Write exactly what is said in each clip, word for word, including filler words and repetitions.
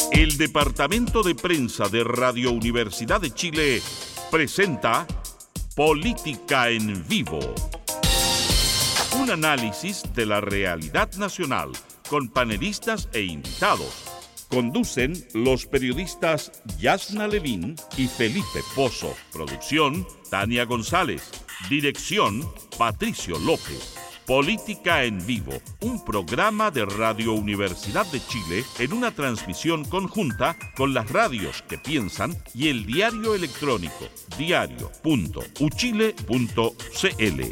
El Departamento de Prensa de Radio Universidad de Chile presenta Política en Vivo. Un análisis de la realidad nacional con panelistas e invitados. Conducen los periodistas Yasna Levín y Felipe Pozo. Producción, Tania González. Dirección, Patricio López. Política en Vivo, un programa de Radio Universidad de Chile en una transmisión conjunta con las radios que piensan y el diario electrónico diario punto u chile punto c l.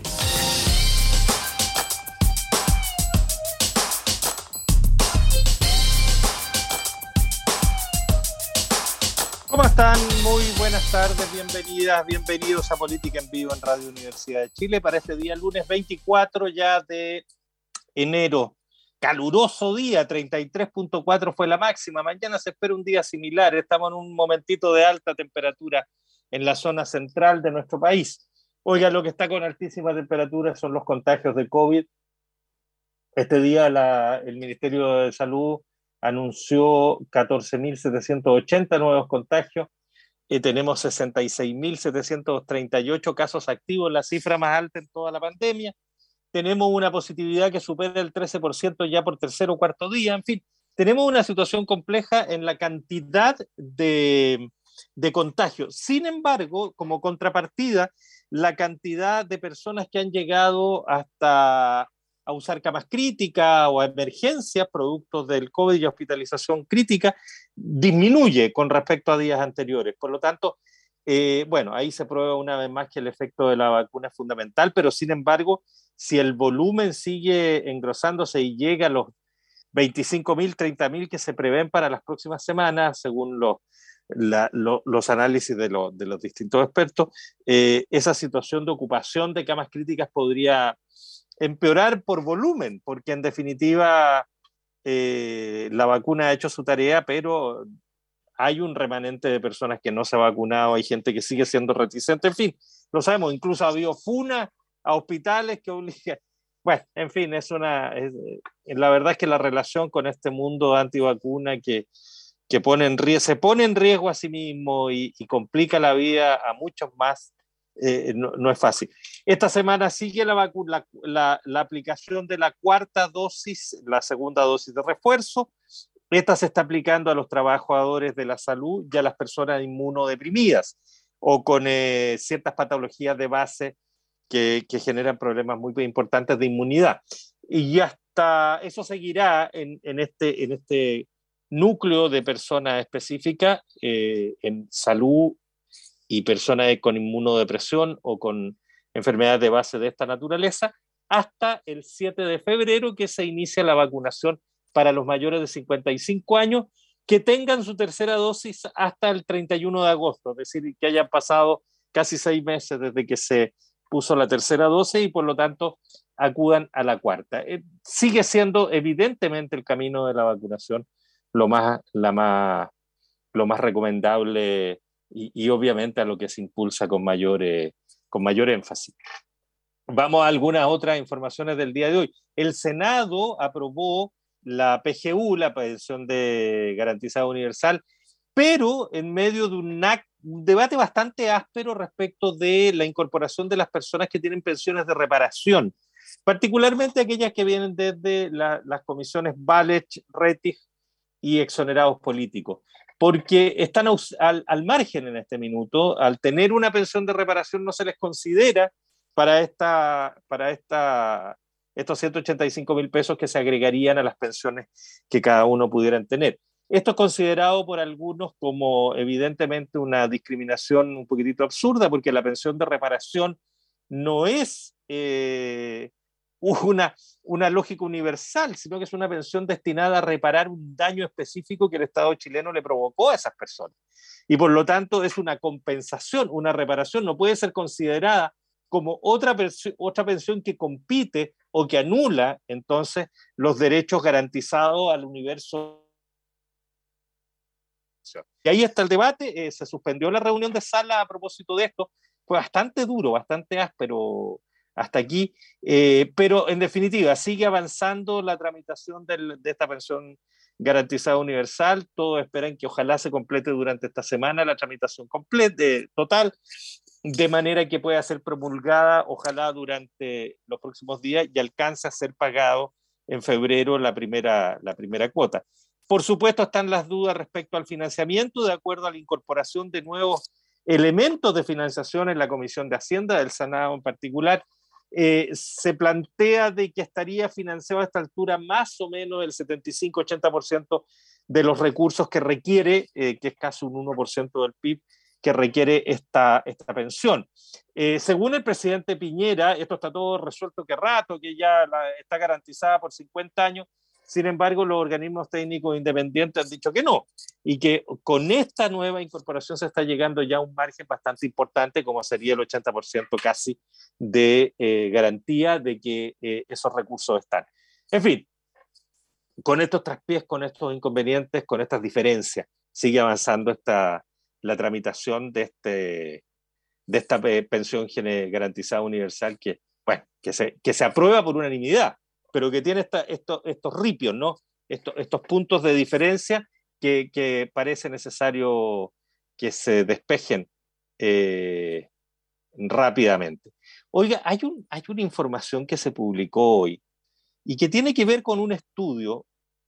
¿Cómo están? Muy buenas tardes, bienvenidas, bienvenidos a Política en Vivo en Radio Universidad de Chile para este día, lunes veinticuatro ya de enero. Caluroso día, treinta y tres punto cuatro fue la máxima. Mañana se espera un día similar. Estamos en un momentito de alta temperatura en la zona central de nuestro país. Oiga, lo que está con altísima temperatura son los contagios de COVID. Este día la, el Ministerio de Salud anunció catorce mil setecientos ochenta nuevos contagios y tenemos sesenta y seis mil setecientos treinta y ocho casos activos, la cifra más alta en toda la pandemia. Tenemos una positividad que supera el trece por ciento ya por tercer o cuarto día. En fin, tenemos una situación compleja en la cantidad de, de contagios. Sin embargo, como contrapartida, la cantidad de personas que han llegado hasta a usar camas críticas o a emergencias producto del COVID y hospitalización crítica, disminuye con respecto a días anteriores. Por lo tanto, eh, bueno, ahí se prueba una vez más que el efecto de la vacuna es fundamental, pero sin embargo, si el volumen sigue engrosándose y llega a los veinticinco mil, treinta mil que se prevén para las próximas semanas, según los, la, lo, los análisis de, lo, de los distintos expertos, eh, esa situación de ocupación de camas críticas podría empeorar por volumen, porque en definitiva eh, la vacuna ha hecho su tarea, pero hay un remanente de personas que no se ha vacunado, hay gente que sigue siendo reticente, en fin, lo sabemos, incluso ha habido funas a hospitales que obligan, bueno, en fin, es una, es, la verdad es que la relación con este mundo antivacuna que, que pone en riesgo, se pone en riesgo a sí mismo y, y complica la vida a muchos más, Eh, no, no es fácil. Esta semana sigue la, la, la, la aplicación de la cuarta dosis, la segunda dosis de refuerzo. Esta se está aplicando a los trabajadores de la salud y a las personas inmunodeprimidas o con eh, ciertas patologías de base que, que generan problemas muy importantes de inmunidad. Y hasta eso seguirá en, en, este, en este núcleo de personas específicas eh, en salud y personas con inmunodepresión o con enfermedades de base de esta naturaleza, hasta el siete de febrero, que se inicia la vacunación para los mayores de cincuenta y cinco años que tengan su tercera dosis hasta el treinta y uno de agosto, es decir, que hayan pasado casi seis meses desde que se puso la tercera dosis y por lo tanto acudan a la cuarta. Eh, sigue siendo evidentemente el camino de la vacunación lo más, la más, lo más recomendable Y, y obviamente a lo que se impulsa con mayor, eh, con mayor énfasis. Vamos a algunas otras informaciones del día de hoy. El Senado aprobó la P G U, la pensión de garantizada universal, pero en medio de un, un debate bastante áspero respecto de la incorporación de las personas que tienen pensiones de reparación, particularmente aquellas que vienen desde la, las comisiones Balech, Rettig y exonerados políticos, porque están al, al margen en este minuto. Al tener una pensión de reparación no se les considera para, esta, para esta, estos ciento ochenta y cinco mil pesos que se agregarían a las pensiones que cada uno pudieran tener. Esto es considerado por algunos como evidentemente una discriminación un poquitito absurda, porque la pensión de reparación no es eh, una, una lógica universal, sino que es una pensión destinada a reparar un daño específico que el Estado chileno le provocó a esas personas. Y por lo tanto es una compensación, una reparación, no puede ser considerada como otra, otra pensión que compite o que anula entonces los derechos garantizados al universo. Y ahí está el debate, eh, se suspendió la reunión de sala a propósito de esto, fue bastante duro, bastante áspero hasta aquí, eh, pero en definitiva sigue avanzando la tramitación del, de esta pensión garantizada universal. Todos esperan que ojalá se complete durante esta semana la tramitación completa, total, de manera que pueda ser promulgada, ojalá durante los próximos días, y alcance a ser pagado en febrero la primera, la primera cuota. Por supuesto, están las dudas respecto al financiamiento, de acuerdo a la incorporación de nuevos elementos de financiación en la Comisión de Hacienda, del Senado en particular. Eh, se plantea de que estaría financiado a esta altura más o menos el setenta y cinco a ochenta por ciento de los recursos que requiere, eh, que es casi un uno por ciento del P I B, que requiere esta, esta pensión. Eh, según el presidente Piñera, esto está todo resuelto que rato, que ya la, está garantizada por cincuenta años. Sin embargo, los organismos técnicos independientes han dicho que no, y que con esta nueva incorporación se está llegando ya a un margen bastante importante, como sería el ochenta por ciento casi de eh, garantía de que eh, esos recursos están. En fin, con estos traspiés, con estos inconvenientes, con estas diferencias, sigue avanzando esta, la tramitación de, este, de esta pensión garantizada universal que, bueno, que, se, que se aprueba por unanimidad, pero que tiene esta, estos, estos ripios, ¿no? Estos, estos puntos de diferencia que, que parece necesario que se despejen eh, rápidamente. Oiga, hay, un, hay una información que se publicó hoy y que tiene que ver con un estudio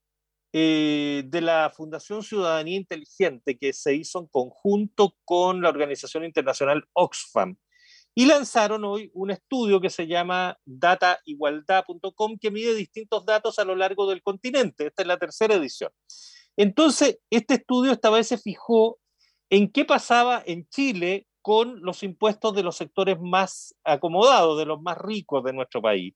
eh, de la Fundación Ciudadanía Inteligente que se hizo en conjunto con la organización internacional Oxfam. Y lanzaron hoy un estudio que se llama data igualdad punto com, que mide distintos datos a lo largo del continente. Esta es la tercera edición. Entonces, este estudio esta vez se fijó en qué pasaba en Chile con los impuestos de los sectores más acomodados, de los más ricos de nuestro país,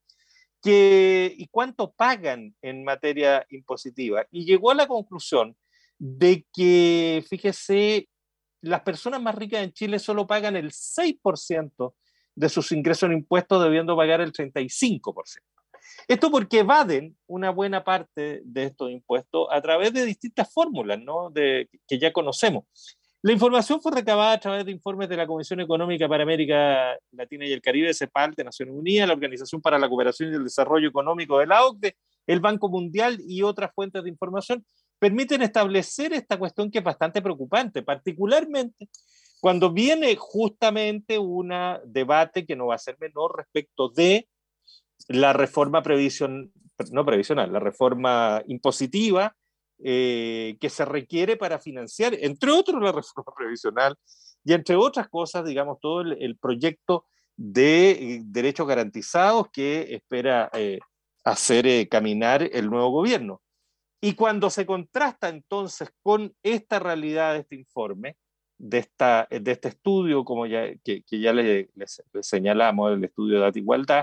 que, y cuánto pagan en materia impositiva. Y llegó a la conclusión de que, fíjese, las personas más ricas en Chile solo pagan el seis por ciento de sus ingresos en impuestos, debiendo pagar el treinta y cinco por ciento. Esto porque evaden una buena parte de estos impuestos a través de distintas fórmulas, ¿no? de, que ya conocemos. La información fue recabada a través de informes de la Comisión Económica para América Latina y el Caribe, CEPAL, de Naciones Unidas, la Organización para la Cooperación y el Desarrollo Económico de la O C D E, el Banco Mundial y otras fuentes de información. Permiten establecer esta cuestión que es bastante preocupante, particularmente cuando viene justamente un debate que no va a ser menor respecto de la reforma prevision, no previsional, la reforma impositiva eh, que se requiere para financiar, entre otros, la reforma previsional y entre otras cosas, digamos, todo el, el proyecto de eh, derechos garantizados que espera eh, hacer eh, caminar el nuevo gobierno. Y cuando se contrasta entonces con esta realidad de este informe, de, esta, de este estudio, como ya, que, que ya le, le, le señalamos, el estudio de Data Igualdad,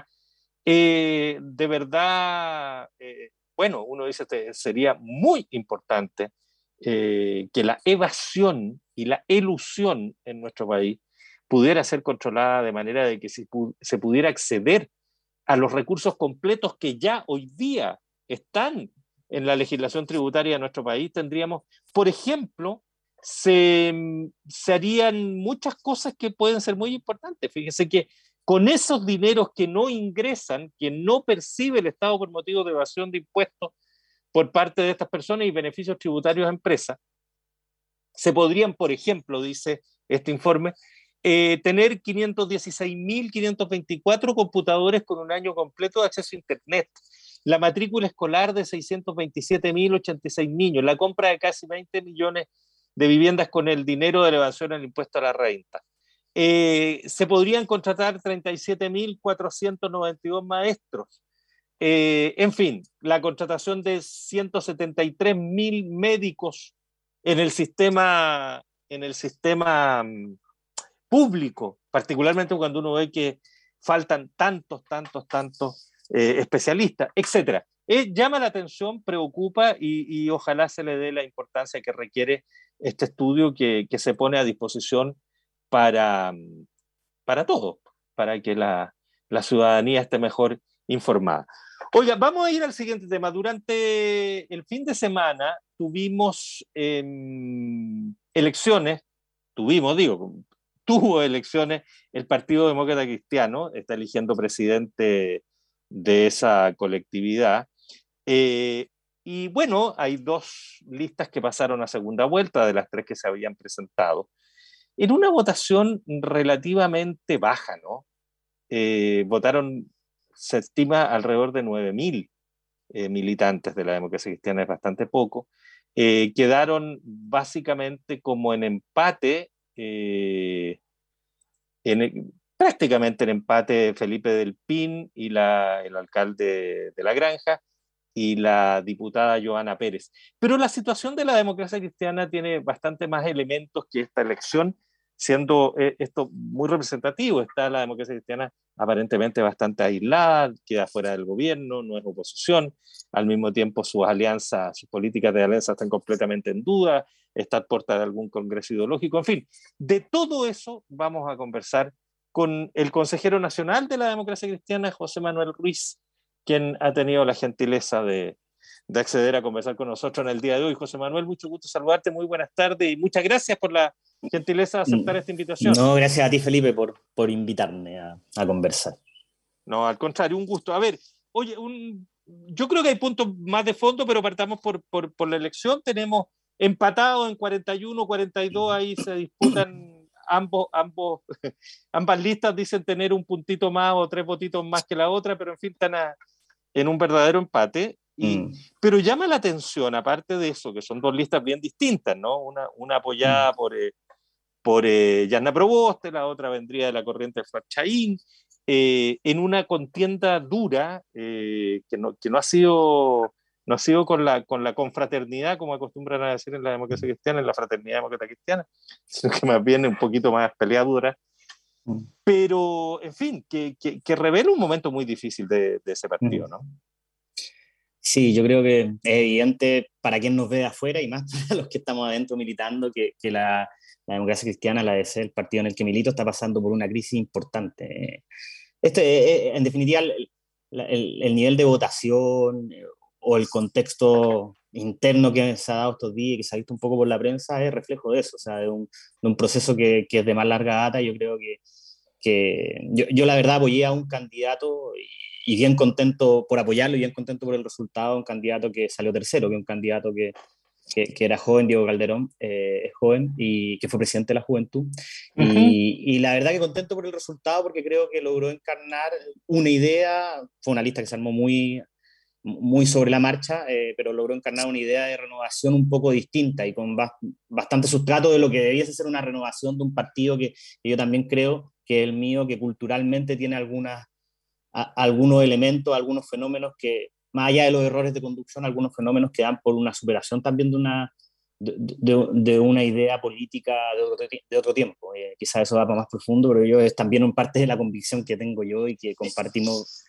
eh, de verdad, eh, bueno, uno dice que sería muy importante eh, que la evasión y la elusión en nuestro país pudiera ser controlada de manera de que se, pu se pudiera acceder a los recursos completos que ya hoy día están en la legislación tributaria de nuestro país. Tendríamos, por ejemplo, se, se harían muchas cosas que pueden ser muy importantes. Fíjense que con esos dineros que no ingresan, que no percibe el Estado por motivo de evasión de impuestos por parte de estas personas y beneficios tributarios a empresas, se podrían, por ejemplo, dice este informe, eh, tener quinientos dieciséis mil quinientos veinticuatro computadores con un año completo de acceso a Internet, la matrícula escolar de seiscientos veintisiete mil ochenta y seis niños, la compra de casi veinte millones de viviendas con el dinero de elevación al impuesto a la renta. Eh, se podrían contratar treinta y siete mil cuatrocientos noventa y dos maestros. Eh, en fin, la contratación de ciento setenta y tres mil médicos en el sistema, en el sistema um, público, particularmente cuando uno ve que faltan tantos, tantos, tantos eh, especialistas, etcétera. Eh, llama la atención, preocupa y, y ojalá se le dé la importancia que requiere este estudio que, que se pone a disposición para, para todos, para que la, la ciudadanía esté mejor informada. Oiga, vamos a ir al siguiente tema. Durante el fin de semana tuvimos eh, elecciones, tuvimos, digo, tuvo elecciones el Partido Demócrata Cristiano, está eligiendo presidente de esa colectividad, eh, y bueno, hay dos listas que pasaron a segunda vuelta de las tres que se habían presentado, en una votación relativamente baja, ¿no? Eh, votaron, se estima, alrededor de nueve mil eh, militantes de la democracia cristiana, es bastante poco. Eh, quedaron básicamente como en empate, eh, en el, prácticamente en empate Felipe del Pin y la, el alcalde de La Granja y la diputada Joana Pérez. Pero la situación de la democracia cristiana tiene bastante más elementos que esta elección, siendo eh, esto muy representativo. Está la democracia cristiana aparentemente bastante aislada, queda fuera del gobierno, no es oposición, al mismo tiempo sus alianzas, sus políticas de alianza están completamente en duda, está a puerta de algún congreso ideológico, en fin, de todo eso vamos a conversar con el consejero nacional de la democracia cristiana, José Manuel Ruiz, quien ha tenido la gentileza de, de acceder a conversar con nosotros en el día de hoy. José Manuel, mucho gusto saludarte, muy buenas tardes y muchas gracias por la gentileza de aceptar esta invitación. No, gracias a ti, Felipe, por, por invitarme a, a conversar. No, al contrario, un gusto. A ver, oye, un, yo creo que hay puntos más de fondo, pero partamos por, por, por la elección. Tenemos empatados en cuarenta y uno, cuarenta y dos, ahí se disputan ambos, ambos, ambas listas dicen tener un puntito más o tres votitos más que la otra, pero en fin, están a, en un verdadero empate. Y, mm. Pero llama la atención, aparte de eso, que son dos listas bien distintas, ¿no? Una, una apoyada mm. por, eh, por eh, Yanna Proboste, la otra vendría de la corriente de Farchaín, eh, en una contienda dura eh, que, no, que no ha sido, no ha sido con, la, con la confraternidad, como acostumbran a decir en la democracia cristiana, en la fraternidad demócrata cristiana, sino que más bien un poquito más peleadura. Mm. Pero, en fin, que, que, que revela un momento muy difícil de, de ese partido, ¿no? Sí, yo creo que es evidente para quien nos ve de afuera y más para los que estamos adentro militando que, que la, la democracia cristiana, la D C, el partido en el que milito, está pasando por una crisis importante. Este, en definitiva, el, el, el nivel de votación o el contexto interno que se ha dado estos días y que se ha visto un poco por la prensa es reflejo de eso, o sea, de un, de un proceso que, que es de más larga data. Yo creo que, que yo, yo la verdad apoyé a un candidato y, y bien contento por apoyarlo y bien contento por el resultado, un candidato que salió tercero, que un candidato que, que, que era joven, Diego Calderón, eh, es joven y que fue presidente de la Juventud. Uh-huh. y, y la verdad que contento por el resultado porque creo que logró encarnar una idea, fue una lista que se armó muy, muy sobre la marcha, eh, pero logró encarnar una idea de renovación un poco distinta y con ba- bastante sustrato de lo que debiese ser una renovación de un partido que, que yo también creo que es el mío, que culturalmente tiene algunas A, algunos elementos, algunos fenómenos que, más allá de los errores de conducción, algunos fenómenos que dan por una superación también de una, de, de, de una idea política de otro, de otro tiempo. Eh, quizás eso va para más profundo, pero yo es también un parte de la convicción que tengo yo y que compartimos.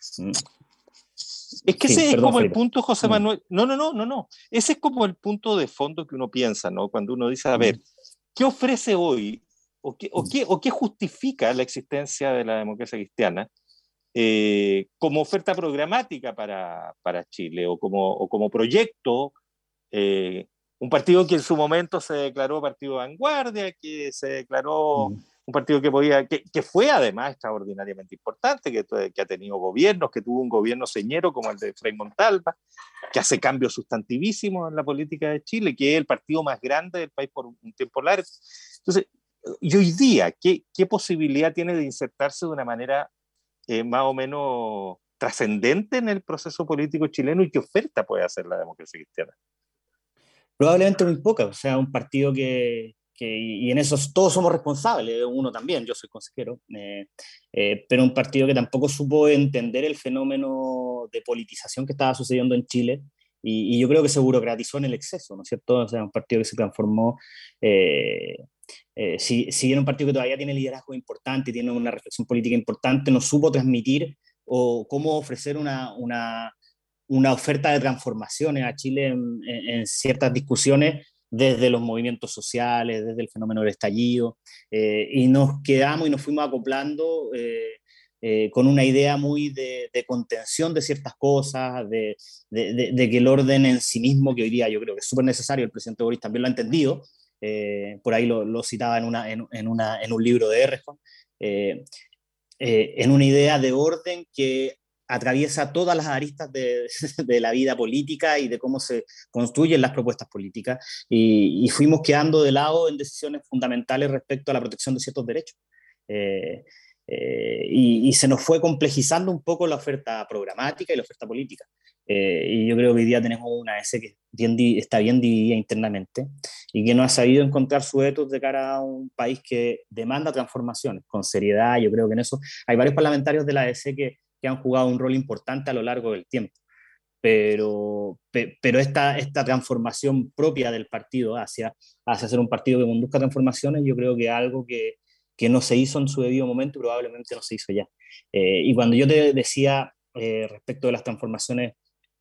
Es que ese sí, es perdón, como Felipe. El punto, José Manuel. No, no, no, no, no. Ese es como el punto de fondo que uno piensa, ¿no? Cuando uno dice, a ver, ¿qué ofrece hoy o qué, o qué, o qué justifica la existencia de la democracia cristiana? Eh, como oferta programática para, para Chile o como, o como proyecto, eh, un partido que en su momento se declaró partido de vanguardia, que se declaró mm. un partido que podía, que, que fue además extraordinariamente importante, que, que ha tenido gobiernos, que tuvo un gobierno señero como el de Frei Montalva, que hace cambios sustantivísimos en la política de Chile, que es el partido más grande del país por un tiempo largo. Entonces, y hoy día, ¿qué, qué posibilidad tiene de insertarse de una manera Eh, más o menos trascendente en el proceso político chileno y qué oferta puede hacer la democracia cristiana? Probablemente muy poca, o sea, un partido que, que y en eso todos somos responsables, uno también, yo soy consejero, eh, eh, pero un partido que tampoco supo entender el fenómeno de politización que estaba sucediendo en Chile y, y yo creo que se burocratizó en el exceso, ¿no es cierto? O sea, un partido que se transformó... Eh, Eh, si, si bien un partido que todavía tiene liderazgo importante, tiene una reflexión política importante, no supo transmitir o cómo ofrecer una, una, una oferta de transformaciones a Chile en, en, en ciertas discusiones desde los movimientos sociales, desde el fenómeno del estallido, eh, y nos quedamos y nos fuimos acoplando eh, eh, con una idea muy de, de contención de ciertas cosas, de, de, de, de que el orden en sí mismo, que hoy día yo creo que es súper necesario, el presidente Boris también lo ha entendido, Eh, por ahí lo, lo citaba en, una, en, en, una, en un libro de Errejón, eh, eh, en una idea de orden que atraviesa todas las aristas de, de la vida política y de cómo se construyen las propuestas políticas, y, y fuimos quedando de lado en decisiones fundamentales respecto a la protección de ciertos derechos. Eh, eh, y, y se nos fue complejizando un poco la oferta programática y la oferta política. Eh, y yo creo que hoy día tenemos una A D C que bien, está bien dividida internamente y que no ha sabido encontrar su etos de cara a un país que demanda transformaciones con seriedad. Yo creo que en eso hay varios parlamentarios de la A D C que, que han jugado un rol importante a lo largo del tiempo. Pero, pero esta, esta transformación propia del partido hacia, hacia ser un partido que conduzca transformaciones, yo creo que es algo que, que no se hizo en su debido momento y probablemente no se hizo ya. Eh, y cuando yo te decía eh, respecto de las transformaciones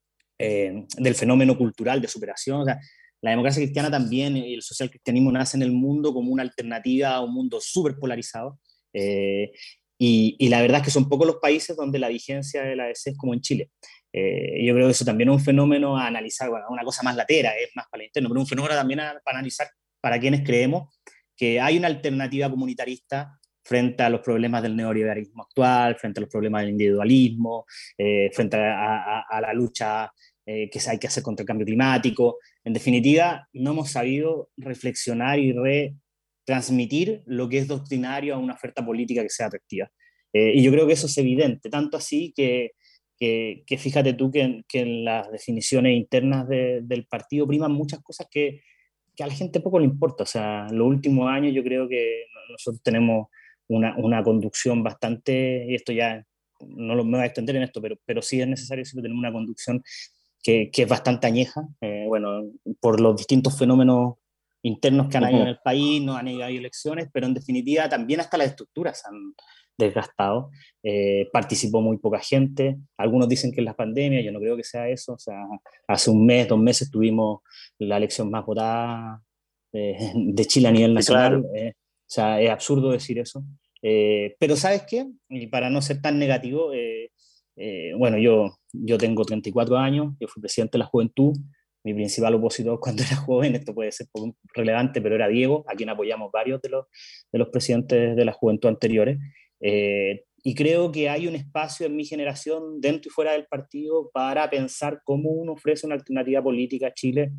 eh, del fenómeno cultural de superación, o sea, la democracia cristiana también y el social cristianismo nace en el mundo como una alternativa a un mundo súper polarizado. Eh, y, y la verdad es que son pocos los países donde la vigencia de la A D C es como en Chile. Eh, yo creo que eso también es un fenómeno a analizar, bueno, una cosa más latera, es más para el interno, pero un fenómeno también a, para analizar para quienes creemos que hay una alternativa comunitarista frente a los problemas del neoliberalismo actual, frente a los problemas del individualismo, eh, frente a, a, a la lucha eh, que hay que hacer contra el cambio climático. En definitiva, no hemos sabido reflexionar y retransmitir lo que es doctrinario a una oferta política que sea atractiva. Eh, y yo creo que eso es evidente, tanto así que Que, que fíjate tú que en, que en las definiciones internas de, del partido priman muchas cosas que, que a la gente poco le importa. O sea, en los últimos años yo creo que nosotros tenemos una, una conducción bastante, y esto ya no lo, me voy a extender en esto, pero, pero sí es necesario decirlo, tenemos una conducción que, que es bastante añeja, eh, bueno, por los distintos fenómenos internos que han habido en el país, no han habido elecciones, pero en definitiva también hasta las estructuras han desgastado. Eh, participó muy poca gente, algunos dicen que es la pandemia, yo no creo que sea eso. O sea, hace un mes, dos meses tuvimos la elección más votada eh, de Chile a nivel nacional. Claro. Eh, o sea, es absurdo decir eso. Eh, pero ¿sabes qué? Y para no ser tan negativo, eh, eh, bueno, yo, yo tengo treinta y cuatro años, yo fui presidente de la juventud, mi principal opositor cuando era joven, esto puede ser poco relevante, pero era Diego, a quien apoyamos varios de los, de los presidentes de la juventud anteriores. Eh, y creo que hay un espacio en mi generación, dentro y fuera del partido, para pensar cómo uno ofrece una alternativa política a Chile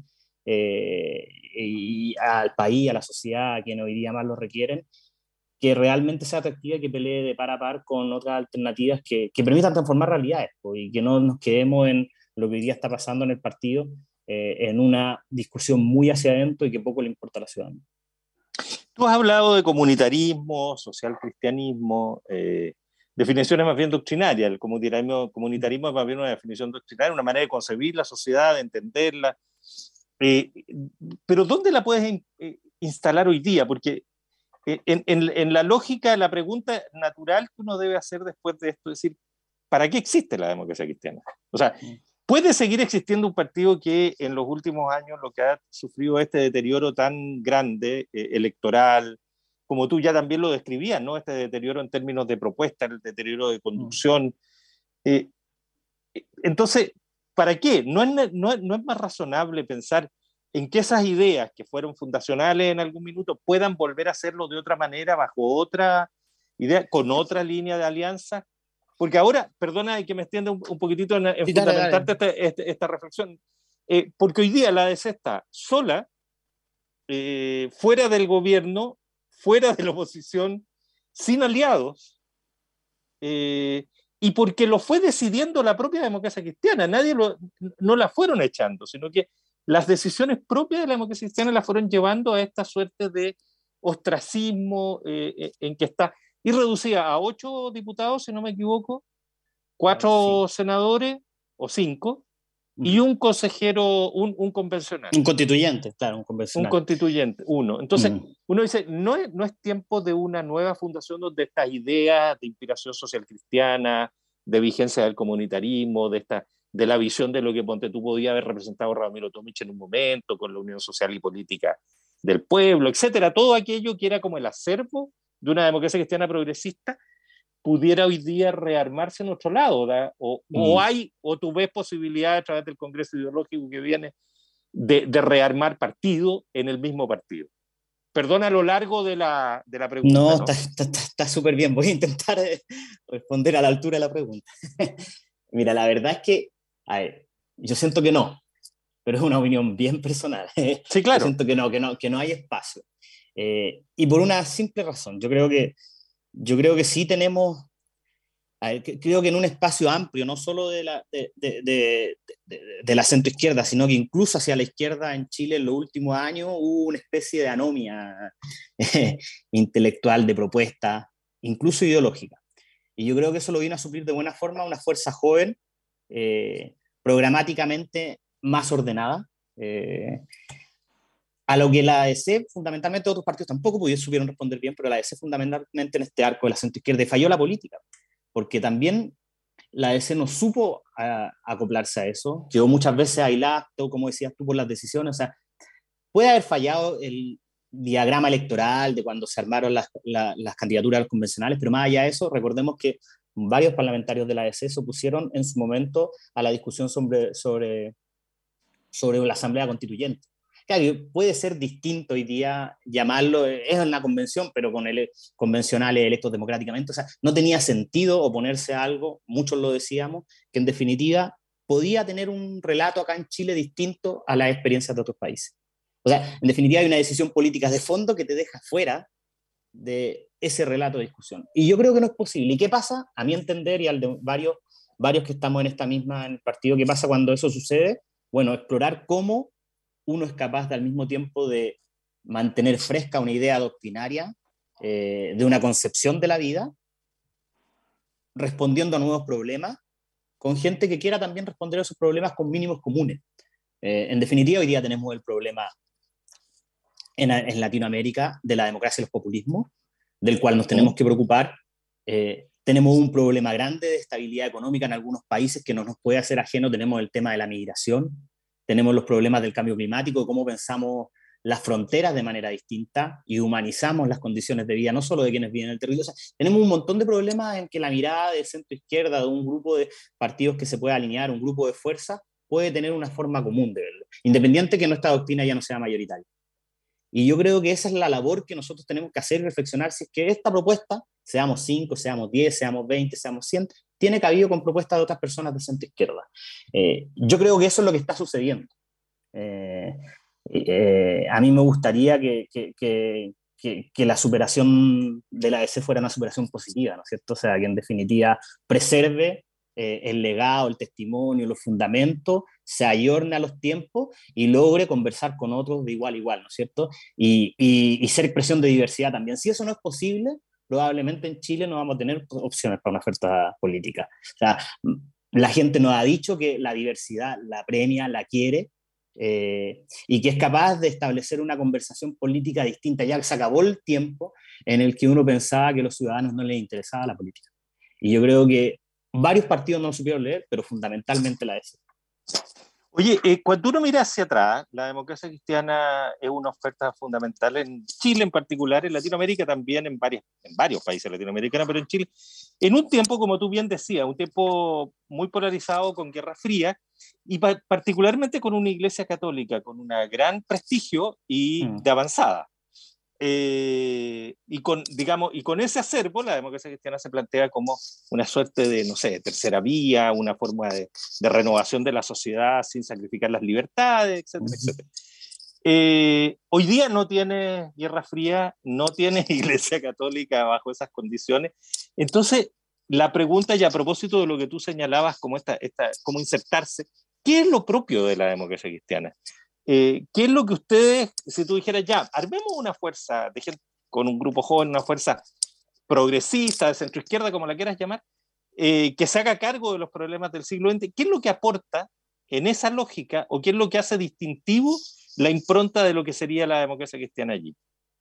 eh, y al país, a la sociedad, a quienes hoy día más lo requieren, que realmente sea atractiva y que pelee de par a par con otras alternativas que, que permitan transformar realidades, pues, y que no nos quedemos en lo que hoy día está pasando en el partido, eh, en una discusión muy hacia adentro y que poco le importa a la ciudadanía. Tú has hablado de comunitarismo, social cristianismo, eh, definiciones más bien doctrinarias. El comunitarismo, comunitarismo es más bien una definición doctrinaria, una manera de concebir la sociedad, de entenderla. Eh, pero ¿dónde la puedes in, eh, instalar hoy día? Porque en, en, en la lógica, la pregunta natural que uno debe hacer después de esto es decir, ¿para qué existe la democracia cristiana? O sea, ¿puede seguir existiendo un partido que en los últimos años lo que ha sufrido este deterioro tan grande, eh, electoral, como tú ya también lo describías, ¿no? Este deterioro en términos de propuesta, el deterioro de conducción. Eh, entonces, ¿para qué? ¿No es, no, no es más razonable pensar en que esas ideas que fueron fundacionales en algún minuto puedan volver a hacerlo de otra manera, bajo otra idea, con otra línea de alianza? Porque ahora, perdona que me extienda un, un poquitito en, en sí, fundamentarte dale, dale. Esta, esta, esta reflexión, eh, porque hoy día la A D C está sola, eh, fuera del gobierno, fuera de la oposición, sin aliados, eh, y porque lo fue decidiendo la propia democracia cristiana. Nadie lo, no la fueron echando, sino que las decisiones propias de la democracia cristiana las fueron llevando a esta suerte de ostracismo eh, en que está, y reducida a ocho diputados, si no me equivoco, cuatro sí. senadores o cinco, uh-huh. y un consejero, un, un convencional. Un constituyente, claro, un convencional. Un constituyente, uno. Entonces, uh-huh. uno dice, no es, no es tiempo de una nueva fundación donde estas ideas de inspiración social cristiana, de vigencia del comunitarismo, de, esta, de la visión de lo que ponte tú podía haber representado Ramiro Tomich en un momento, con la Unión Social y Política del Pueblo, etcétera, todo aquello que era como el acervo de una democracia cristiana progresista, pudiera hoy día rearmarse en otro lado, ¿verdad? O, mm. o hay, o tú ves posibilidad a través del Congreso Ideológico que viene de, de rearmar partido en el mismo partido. Perdona a lo largo de la, de la pregunta. No, ¿no? está súper bien. Voy a intentar responder a la altura de la pregunta. Mira, la verdad es que, a ver, yo siento que no, pero es una opinión bien personal. Sí, Yo claro. siento que no, que no, que no hay espacio. Eh, y por una simple razón, yo creo que, yo creo que sí tenemos, a ver, que- creo que en un espacio amplio, no solo de la, de, de, de, de, de la centroizquierda, sino que incluso hacia la izquierda en Chile en los últimos años hubo una especie de anomia intelectual, de propuesta, incluso ideológica. Y yo creo que eso lo vino a suplir de buena forma una fuerza joven, eh, programáticamente más ordenada, eh, a lo que la A D C, fundamentalmente otros partidos tampoco pudieron, supieron responder bien, pero la A D C fundamentalmente en este arco de la centroizquierda falló la política, porque también la A D C no supo a, acoplarse a eso, quedó muchas veces aislada, como decías tú, por las decisiones. O sea, puede haber fallado el diagrama electoral de cuando se armaron las, la, las candidaturas convencionales, pero más allá de eso, recordemos que varios parlamentarios de la A D C se opusieron en su momento a la discusión sobre, sobre, sobre la Asamblea Constituyente. Claro, puede ser distinto hoy día llamarlo, es una convención, pero con ele convencionales electos democráticamente. O sea, no tenía sentido oponerse a algo, muchos lo decíamos, que en definitiva podía tener un relato acá en Chile distinto a las experiencias de otros países. O sea, en definitiva hay una decisión política de fondo que te deja fuera de ese relato de discusión. Y yo creo que no es posible. ¿Y qué pasa? A mi entender y al de varios, varios que estamos en esta misma en el partido, ¿qué pasa cuando eso sucede? Bueno, explorar cómo uno es capaz de al mismo tiempo de mantener fresca una idea doctrinaria, eh, de una concepción de la vida, respondiendo a nuevos problemas, con gente que quiera también responder a esos problemas con mínimos comunes. Eh, en definitiva, hoy día tenemos el problema en, en Latinoamérica de la democracia y los populismos, del cual nos tenemos que preocupar. Eh, tenemos un problema grande de estabilidad económica en algunos países que no nos puede hacer ajeno. Tenemos el tema de la migración, tenemos los problemas del cambio climático, cómo pensamos las fronteras de manera distinta y humanizamos las condiciones de vida, no solo de quienes viven en el territorio. O sea, tenemos un montón de problemas en que la mirada de centro-izquierda, de un grupo de partidos que se puede alinear, un grupo de fuerza, puede tener una forma común de verlo, independiente que nuestra doctrina ya no sea mayoritaria. Y yo creo que esa es la labor que nosotros tenemos que hacer, reflexionar si es que esta propuesta, seamos cinco, seamos diez, seamos veinte, seamos cien, tiene cabido con propuestas de otras personas de centro izquierda. Eh, yo creo que eso es lo que está sucediendo. Eh, eh, a mí me gustaría que, que, que, que, que la superación de la A D C fuera una superación positiva, ¿no es cierto? O sea, que en definitiva preserve eh, el legado, el testimonio, los fundamentos, se ayorne a los tiempos y logre conversar con otros de igual a igual, ¿no es cierto? Y, y, y ser expresión de diversidad también. Si eso no es posible, probablemente en Chile no vamos a tener opciones para una oferta política. O sea, la gente nos ha dicho que la diversidad la premia, la quiere, eh, y que es capaz de establecer una conversación política distinta. Ya se acabó el tiempo en el que uno pensaba que a los ciudadanos no les interesaba la política. Y yo creo que varios partidos no lo supieron leer, pero fundamentalmente la A D C. Oye, eh, cuando uno mira hacia atrás, la democracia cristiana es una oferta fundamental en Chile en particular, en Latinoamérica también, en, varios, en varios países latinoamericanos, pero en Chile, en un tiempo, como tú bien decías, un tiempo muy polarizado con Guerra Fría, y pa particularmente con una iglesia católica, con un gran prestigio y Mm. de avanzada. Eh, y, con, digamos, y con ese acervo, la democracia cristiana se plantea como una suerte de, no sé, tercera vía, una forma de, de renovación de la sociedad sin sacrificar las libertades, etcétera, etcétera. Eh, hoy día no tiene Guerra Fría, no tiene Iglesia Católica bajo esas condiciones. Entonces, la pregunta, y a propósito de lo que tú señalabas, como, esta, esta, como insertarse, ¿qué es lo propio de la democracia cristiana? Eh, ¿Qué es lo que ustedes, si tú dijeras ya, armemos una fuerza de gente, con un grupo joven, una fuerza progresista, de centroizquierda, como la quieras llamar, eh, que se haga cargo de los problemas del siglo veinte, ¿qué es lo que aporta en esa lógica o qué es lo que hace distintivo la impronta de lo que sería la democracia cristiana allí?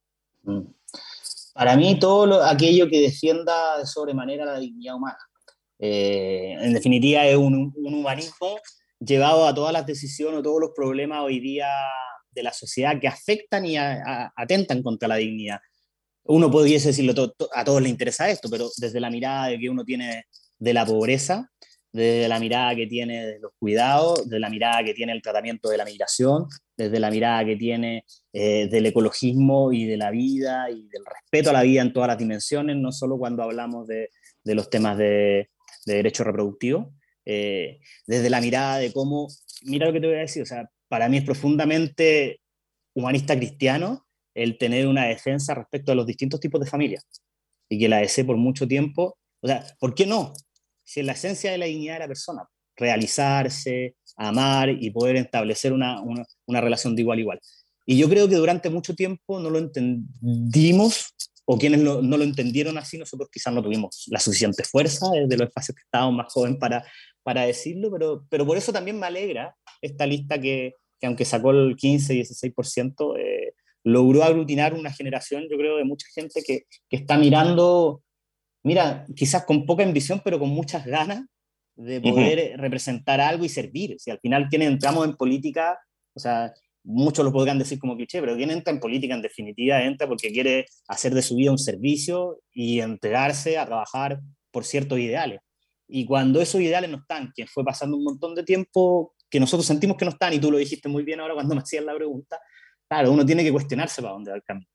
Para mí, todo lo, aquello que defienda de sobremanera la dignidad humana. Eh, en definitiva, es un, un humanismo llevado a todas las decisiones, a todos los problemas hoy día de la sociedad que afectan y a, a, atentan contra la dignidad. Uno pudiese decirlo, to, to, a todos les interesa esto, pero desde la mirada de que uno tiene de la pobreza, desde la mirada que tiene de los cuidados, desde la mirada que tiene el tratamiento de la migración, desde la mirada que tiene eh, del ecologismo y de la vida y del respeto a la vida en todas las dimensiones, no solo cuando hablamos de, de los temas de, de derecho reproductivo. eh, desde la mirada de cómo, mira lo que te voy a decir, o sea, para mí es profundamente humanista cristiano el tener una defensa respecto a los distintos tipos de familias, y que la D C por mucho tiempo, o sea, ¿por qué no? Si es la esencia de la dignidad de la persona, realizarse, amar y poder establecer una, una, una relación de igual a igual. Y yo creo que durante mucho tiempo no lo entendimos, o quienes lo, no lo entendieron así, nosotros quizás no tuvimos la suficiente fuerza desde los espacios que estábamos más jóvenes para, para decirlo, pero, pero por eso también me alegra esta lista que, que aunque sacó el quince, dieciséis por ciento, eh, logró aglutinar una generación, yo creo, de mucha gente que, que está mirando, mira, quizás con poca ambición, pero con muchas ganas de poder uh-huh. representar algo y servir. Si al final quienes entramos en política, o sea, muchos lo podrán decir como cliché, pero quien entra en política en definitiva entra porque quiere hacer de su vida un servicio y entregarse a trabajar por ciertos ideales. Y cuando esos ideales no están, que fue pasando un montón de tiempo, que nosotros sentimos que no están, y tú lo dijiste muy bien ahora cuando me hacías la pregunta, claro, uno tiene que cuestionarse para dónde va el camino.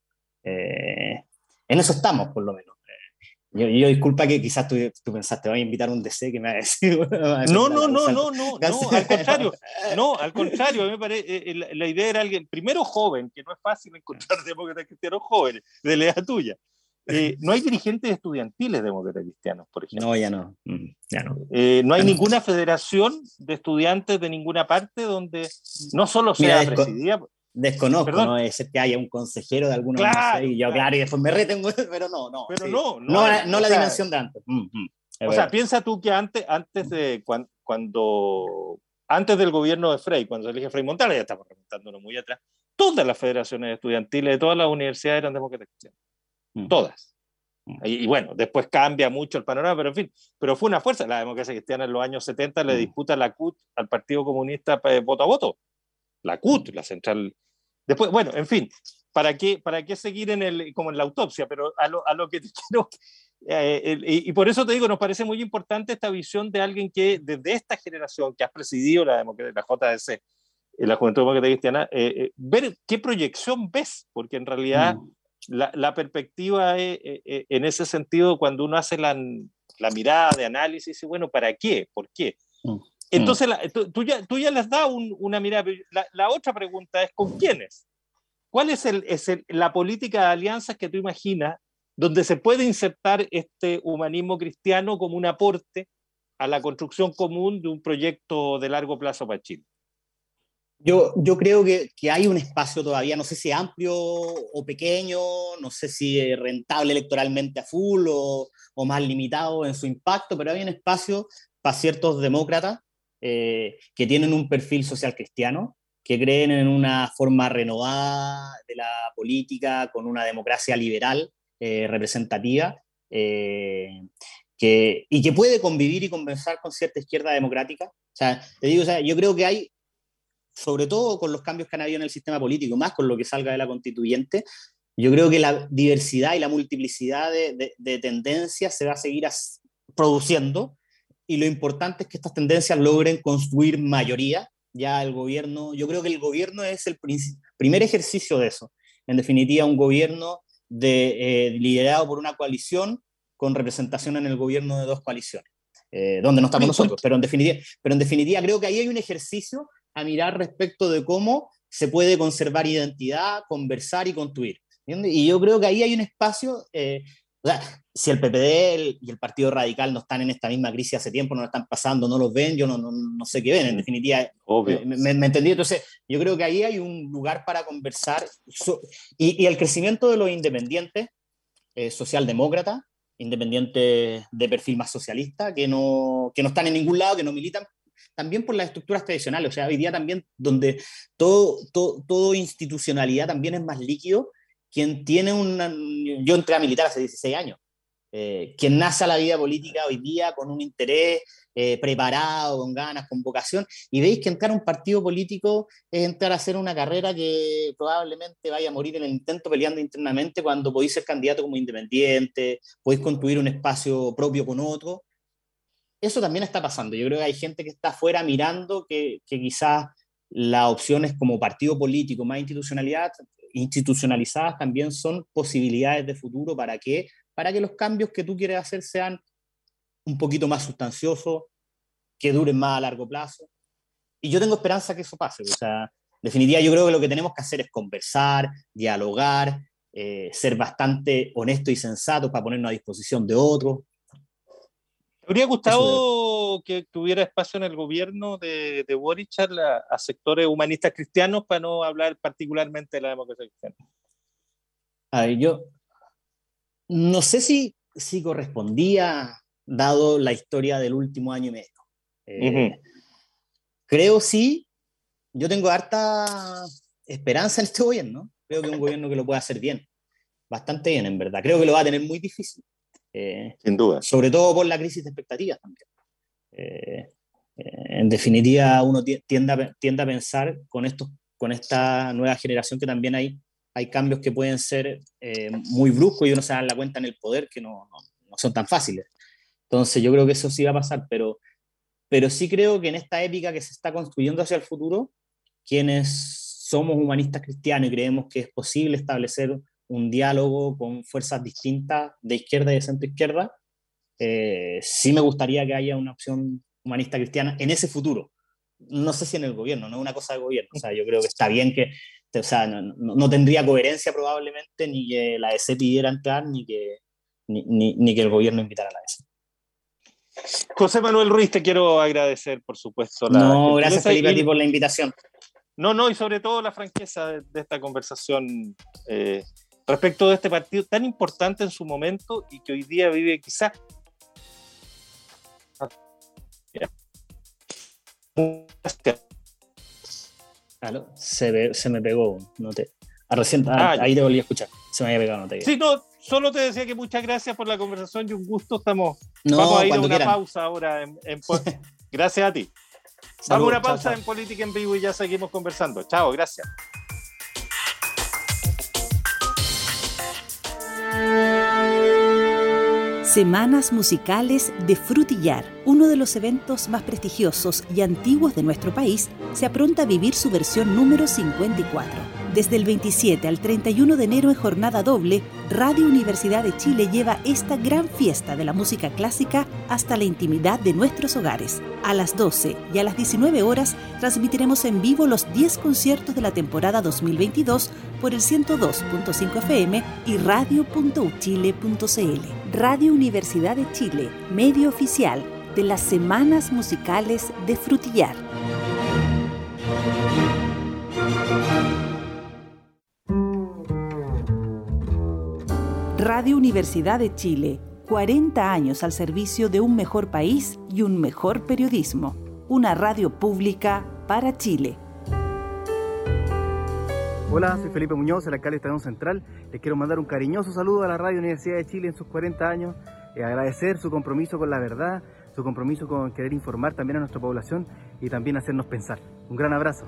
Eh, en eso estamos, por lo menos. Yo, yo disculpa que quizás tú, tú pensaste, voy a invitar a un D C que me va a decir... No, no, no, no, no, no, al contrario, no, al contrario, a mí me parece, eh, la, la idea era alguien, primero joven, que no es fácil encontrar demócratas cristianos jóvenes, de la edad tuya. Eh, no hay dirigentes estudiantiles demócratas cristianos, por ejemplo. No, ya no, ya no. Eh, no hay ninguna federación de estudiantes de ninguna parte donde no solo sea Mira, presidida... Desconozco, ¿Perdón? ¿no? Es que haya un consejero de alguna claro, universidad y yo, claro. claro, y después me retengo, pero no, no. Pero sí. no, no, no, hay, no la sea, dimensión de antes. Mm, mm, o verdad. sea, piensa tú que antes, antes de cuando, cuando antes del gobierno de Frei, cuando se elige Frei Montalva, ya estamos remontándonos muy atrás, todas las federaciones estudiantiles de todas las universidades eran demócratas cristianas. Mm. Todas. Mm. Y, y bueno, después cambia mucho el panorama, pero en fin, pero fue una fuerza. La democracia cristiana en los años setenta le disputa la C U T al Partido Comunista eh, voto a voto. La C U T, la central. Después, bueno, en fin, ¿para qué, para qué seguir en el, como en la autopsia? Pero a lo, a lo que te quiero... Eh, el, y, y por eso te digo, nos parece muy importante esta visión de alguien que desde esta generación, que has presidido la, la J D C, la Juventud Demócrata Cristiana, eh, eh, ver qué proyección ves, porque en realidad mm. la, la perspectiva es, eh, en ese sentido, cuando uno hace la, la mirada de análisis, y bueno, ¿para qué? ¿Por qué? Mm. Entonces, la, tú, tú, ya, tú ya les das un, una mirada. La, la otra pregunta es, ¿con quiénes? ¿Cuál es, el, es el, la política de alianzas que tú imaginas donde se puede insertar este humanismo cristiano como un aporte a la construcción común de un proyecto de largo plazo para Chile? Yo, yo creo que, que hay un espacio todavía, no sé si amplio o pequeño, no sé si rentable electoralmente a full o, o más limitado en su impacto, pero hay un espacio para ciertos demócratas eh, que tienen un perfil social cristiano, que creen en una forma renovada de la política, con una democracia liberal, eh, representativa, eh, que, y que puede convivir y conversar con cierta izquierda democrática. O sea, te digo, o sea, yo creo que hay, sobre todo con los cambios que han habido en el sistema político, más con lo que salga de la constituyente, yo creo que la diversidad y la multiplicidad de, de, de tendencias se va a seguir as, produciendo, y lo importante es que estas tendencias logren construir mayoría. Ya el gobierno, yo creo que el gobierno es el primer ejercicio de eso. En definitiva, un gobierno de, eh, liderado por una coalición con representación en el gobierno de dos coaliciones, eh, donde no estamos nosotros, pero en, definitiva, pero en definitiva creo que ahí hay un ejercicio a mirar respecto de cómo se puede conservar identidad, conversar y construir. ¿Entiendes? Y yo creo que ahí hay un espacio... Eh, O sea, si el P P D y el Partido Radical no están en esta misma crisis hace tiempo, no lo están pasando, no los ven, yo no, no, no sé qué ven, en definitiva. Obvio. Me, me entendí. Entonces, yo creo que ahí hay un lugar para conversar. Y, y el crecimiento de los independientes, eh, socialdemócratas, independientes de perfil más socialista, que no, que no están en ningún lado, que no militan, también por las estructuras tradicionales. O sea, hoy día también, donde todo, todo, todo institucionalidad también es más líquido, quien tiene una... Yo entré a militar hace dieciséis años. Eh, quien nace a la vida política hoy día con un interés eh, preparado, con ganas, con vocación, y veis que entrar a un partido político es entrar a hacer una carrera que probablemente vaya a morir en el intento peleando internamente, cuando podéis ser candidato como independiente, podéis construir un espacio propio con otro. Eso también está pasando. Yo creo que hay gente que está afuera mirando que, que quizás las opciones como partido político más institucionalidad institucionalizadas también son posibilidades de futuro. ¿Para qué? Para que los cambios que tú quieres hacer sean un poquito más sustanciosos, que duren más a largo plazo. Y yo tengo esperanza que eso pase. O sea, en definitiva, yo creo que lo que tenemos que hacer es conversar, dialogar, eh, ser bastante honestos y sensatos para ponernos a disposición de otros. ¿Te habría gustado que tuviera espacio en el gobierno de, de Boric a, a sectores humanistas cristianos, para no hablar particularmente de la democracia cristiana? A ver, yo no sé si, si correspondía, dado la historia del último año y medio. Eh, uh-huh. Creo sí, yo tengo harta esperanza en este gobierno. Creo que es un gobierno que lo puede hacer bien, bastante bien en verdad. Creo que lo va a tener muy difícil. Eh, Sin duda. Sobre todo por la crisis de expectativas también. Eh, eh, en definitiva, uno tiende a, tiende a pensar con, estos, con esta nueva generación que también hay, hay cambios que pueden ser eh, muy bruscos y uno se da la cuenta en el poder que no, no, no son tan fáciles. Entonces yo creo que eso sí va a pasar, pero, pero sí creo que en esta épica que se está construyendo hacia el futuro, quienes somos humanistas cristianos y creemos que es posible establecer un diálogo con fuerzas distintas de izquierda y de centro izquierda, eh, sí me gustaría que haya una opción humanista cristiana en ese futuro. No sé si en el gobierno, no es una cosa de gobierno. O sea, yo creo que está bien que, o sea, no, no, no tendría coherencia probablemente ni que la D C pidiera entrar, ni que, ni, ni, ni que el gobierno invitara a la D C. José Manuel Ruiz, te quiero agradecer, por supuesto. La no, gracias Felipe a ti por la invitación. No, no, y sobre todo la franqueza de, de esta conversación eh, respecto de este partido tan importante en su momento y que hoy día vive quizás ¿Aló? Se, se me pegó, no te, ah, recién, ah, ahí te volví a escuchar, se me había pegado, no te sí, no, solo te decía que muchas gracias por la conversación y un gusto. Estamos, no, vamos a ir a una quieran. pausa ahora en, en gracias a ti. Vamos a una pausa chao, chao. En Política en Vivo y ya seguimos conversando. Chao, gracias. Semanas Musicales de Frutillar, uno de los eventos más prestigiosos y antiguos de nuestro país, se apronta a vivir su versión número cincuenta y cuatro. Desde el veintisiete al treinta y uno de enero en jornada doble, Radio Universidad de Chile lleva esta gran fiesta de la música clásica hasta la intimidad de nuestros hogares. A las doce y a las diecinueve horas transmitiremos en vivo los diez conciertos de la temporada dos mil veintidós por el ciento dos punto cinco F M y radio punto u chile punto c l. Radio Universidad de Chile, medio oficial de las Semanas Musicales de Frutillar. Radio Universidad de Chile, cuarenta años al servicio de un mejor país y un mejor periodismo. Una radio pública para Chile. Hola, soy Felipe Muñoz, el alcalde de Estación Central. Les quiero mandar un cariñoso saludo a la Radio Universidad de Chile en sus cuarenta años. Eh, agradecer su compromiso con la verdad, su compromiso con querer informar también a nuestra población y también hacernos pensar. Un gran abrazo.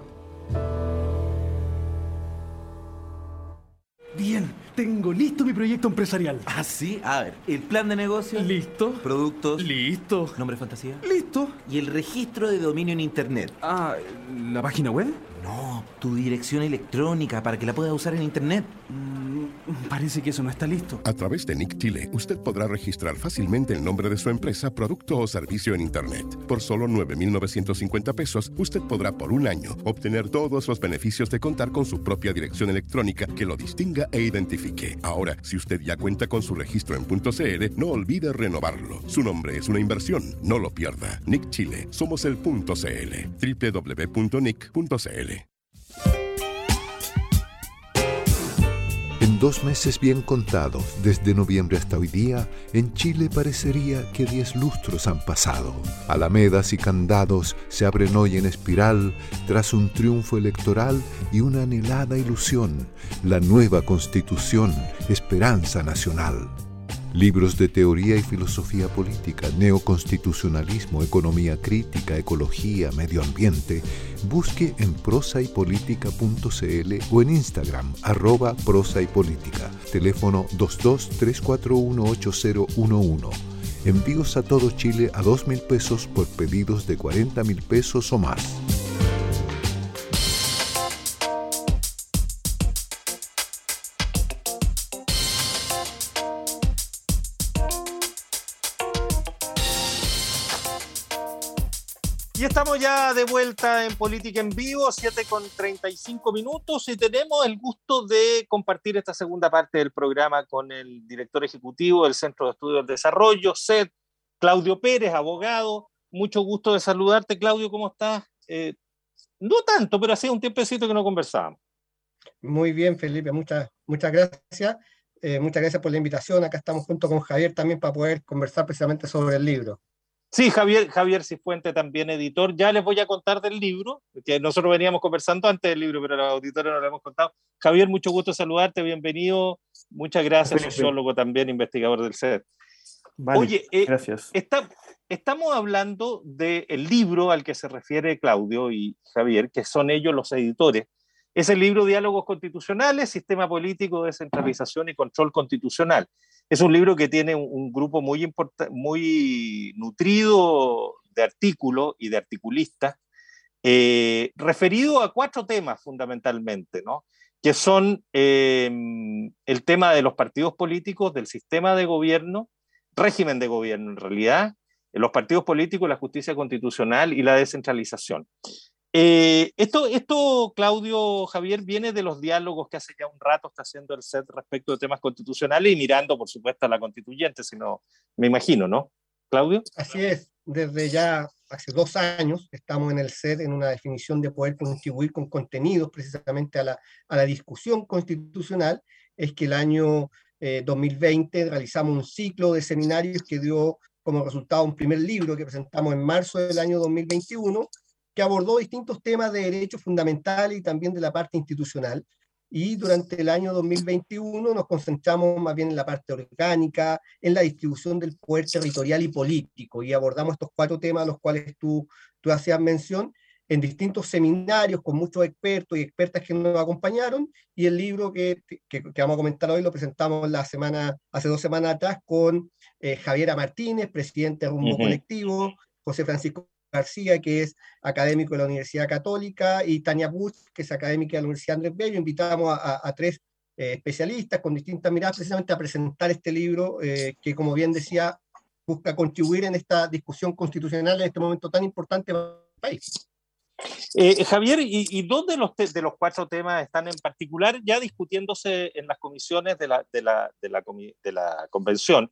Bien, tengo listo mi proyecto empresarial. ¿Ah, sí? A ver, el plan de negocio. Listo. Productos. Listo. ¿Nombre de fantasía? Listo. ¿Y el registro de dominio en internet? Ah, ¿la página web? No, tu dirección electrónica para que la puedas usar en internet. Mm, parece que eso no está listo. A través de Nick Chile, usted podrá registrar fácilmente el nombre de su empresa, producto o servicio en internet. Por solo nueve mil novecientos cincuenta pesos, usted podrá por un año obtener todos los beneficios de contar con su propia dirección electrónica que lo distinga e identifique. Ahora, si usted ya cuenta con su registro en .cl, no olvide renovarlo. Su nombre es una inversión, no lo pierda. Nick Chile, somos el .cl. doble u doble u doble u punto nick punto c l. En dos meses bien contados, desde noviembre hasta hoy día, en Chile parecería que diez lustros han pasado. Alamedas y candados se abren hoy en espiral tras un triunfo electoral y una anhelada ilusión, la nueva Constitución, esperanza nacional. Libros de teoría y filosofía política, neoconstitucionalismo, economía crítica, ecología, medio ambiente. Busque en prosa y política punto c l o en Instagram, arroba prosa y política. Teléfono dos dos tres cuatro uno ocho cero uno uno. Envíos a todo Chile a dos mil pesos por pedidos de cuarenta mil pesos o más. Y estamos ya de vuelta en Política en Vivo, siete con treinta y cinco minutos, y tenemos el gusto de compartir esta segunda parte del programa con el director ejecutivo del Centro de Estudios del Desarrollo, C E D, Claudio Pérez, abogado. Mucho gusto de saludarte, Claudio, ¿cómo estás? Eh, no tanto, pero hacía un tiempecito que no conversábamos. Muy bien, Felipe, muchas, muchas gracias. Eh, muchas gracias por la invitación. Acá estamos junto con Javier también para poder conversar precisamente sobre el libro. Sí, Javier, Javier Cifuente, también editor. Ya les voy a contar del libro, que nosotros veníamos conversando antes del libro, pero a los auditores no lo hemos contado. Javier, mucho gusto saludarte, bienvenido. Muchas gracias, sí, sociólogo sí. También, investigador del C E D. Vale, Oye, eh, gracias. Está, estamos hablando del libro al que se refiere Claudio y Javier, que son ellos los editores. Es el libro Diálogos Constitucionales, Sistema Político, Descentralización y Control Constitucional. Es un libro que tiene un, un grupo muy, import- muy nutrido de artículos y de articulistas, eh, referido a cuatro temas fundamentalmente, ¿no? Que son eh, el tema de los partidos políticos, del sistema de gobierno, régimen de gobierno en realidad, los partidos políticos, la justicia constitucional y la descentralización. Eh, esto, esto, Claudio, Javier, viene de los diálogos que hace ya un rato está haciendo el C E D respecto de temas constitucionales y mirando, por supuesto, a la constituyente, si no, me imagino, ¿no, Claudio? Así es, desde ya hace dos años estamos en el C E D en una definición de poder contribuir con contenidos precisamente a la, a la discusión constitucional. Es que el año eh, dos mil veinte realizamos un ciclo de seminarios que dio como resultado un primer libro que presentamos en marzo del año dos mil veintiuno, que abordó distintos temas de derechos fundamentales y también de la parte institucional. Y durante el año dos mil veintiuno nos concentramos más bien en la parte orgánica, en la distribución del poder territorial y político, y abordamos estos cuatro temas a los cuales tú, tú hacías mención, en distintos seminarios con muchos expertos y expertas que nos acompañaron, y el libro que, que, que vamos a comentar hoy lo presentamos la semana, hace dos semanas atrás con eh, Javiera Martínez, presidente de Rumbo uh-huh. Colectivo, José Francisco García, que es académico de la Universidad Católica, y Tania Bush, que es académica de la Universidad Andrés Bello. Invitamos a, a, a tres eh, especialistas con distintas miradas precisamente a presentar este libro eh, que, como bien decía, busca contribuir en esta discusión constitucional en este momento tan importante para el país. Eh, Javier, ¿y, y dos de los, te- de los cuatro temas están en particular ya discutiéndose en las comisiones de la, de la, de la, comi- de la convención?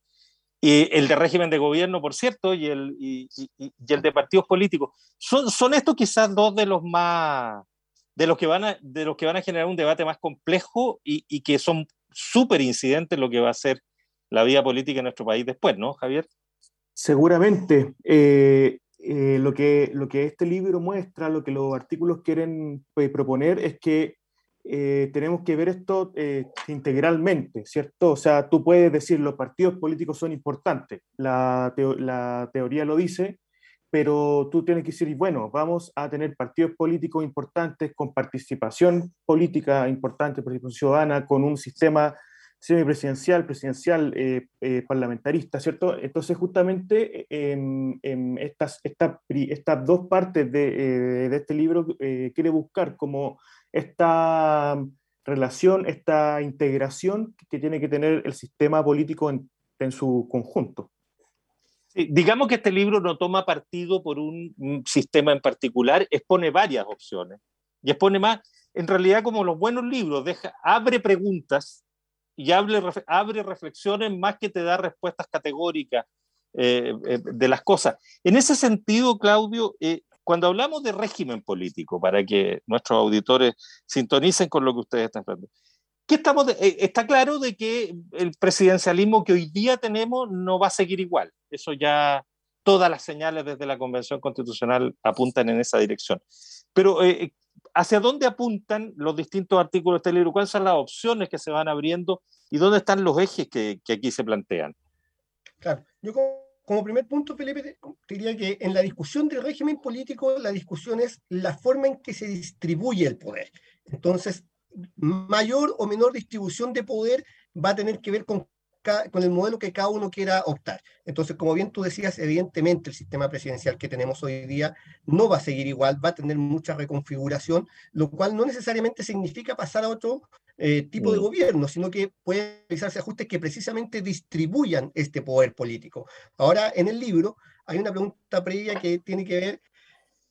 Y el de régimen de gobierno, por cierto, y el, y, y, y el de partidos políticos. ¿Son, son estos quizás dos de los más, de los que van a, de los que van a generar un debate más complejo y, y que son súper incidentes en lo que va a ser la vida política en nuestro país después, ¿no, Javier? Seguramente. Eh, eh, lo que, lo que este libro muestra, lo que los artículos quieren pues, proponer es que Eh, tenemos que ver esto eh, integralmente, ¿cierto? O sea, tú puedes decir los partidos políticos son importantes, la, teo- la teoría lo dice, pero tú tienes que decir, bueno, vamos a tener partidos políticos importantes con participación política importante, participación ciudadana, con un sistema semipresidencial, presidencial, eh, eh, parlamentarista, ¿cierto? Entonces, justamente, eh, eh, estas, esta, estas dos partes de, eh, de este libro eh, quiere buscar como esta relación, esta integración que tiene que tener el sistema político en, en su conjunto. Sí, digamos que este libro no toma partido por un, un sistema en particular, expone varias opciones, y expone más, en realidad como los buenos libros, deja, abre preguntas y abre, abre reflexiones más que te da respuestas categóricas eh, eh, de las cosas. En ese sentido, Claudio, eh, cuando hablamos de régimen político, para que nuestros auditores sintonicen con lo que ustedes están hablando, ¿qué estamos de, eh, está claro de que el presidencialismo que hoy día tenemos no va a seguir igual. Eso ya, todas las señales desde la Convención Constitucional apuntan en esa dirección. Pero, eh, ¿hacia dónde apuntan los distintos artículos de este libro? ¿Cuáles son las opciones que se van abriendo y dónde están los ejes que, que aquí se plantean? Claro, yo como, como primer punto, Felipe, te diría que en la discusión del régimen político, la discusión es la forma en que se distribuye el poder. Entonces, mayor o menor distribución de poder va a tener que ver con, con el modelo que cada uno quiera optar. Entonces, como bien tú decías, evidentemente el sistema presidencial que tenemos hoy día no va a seguir igual, va a tener mucha reconfiguración, lo cual no necesariamente significa pasar a otro eh, tipo mm. de gobierno, sino que pueden realizarse ajustes que precisamente distribuyan este poder político. Ahora, en el libro hay una pregunta previa que tiene que ver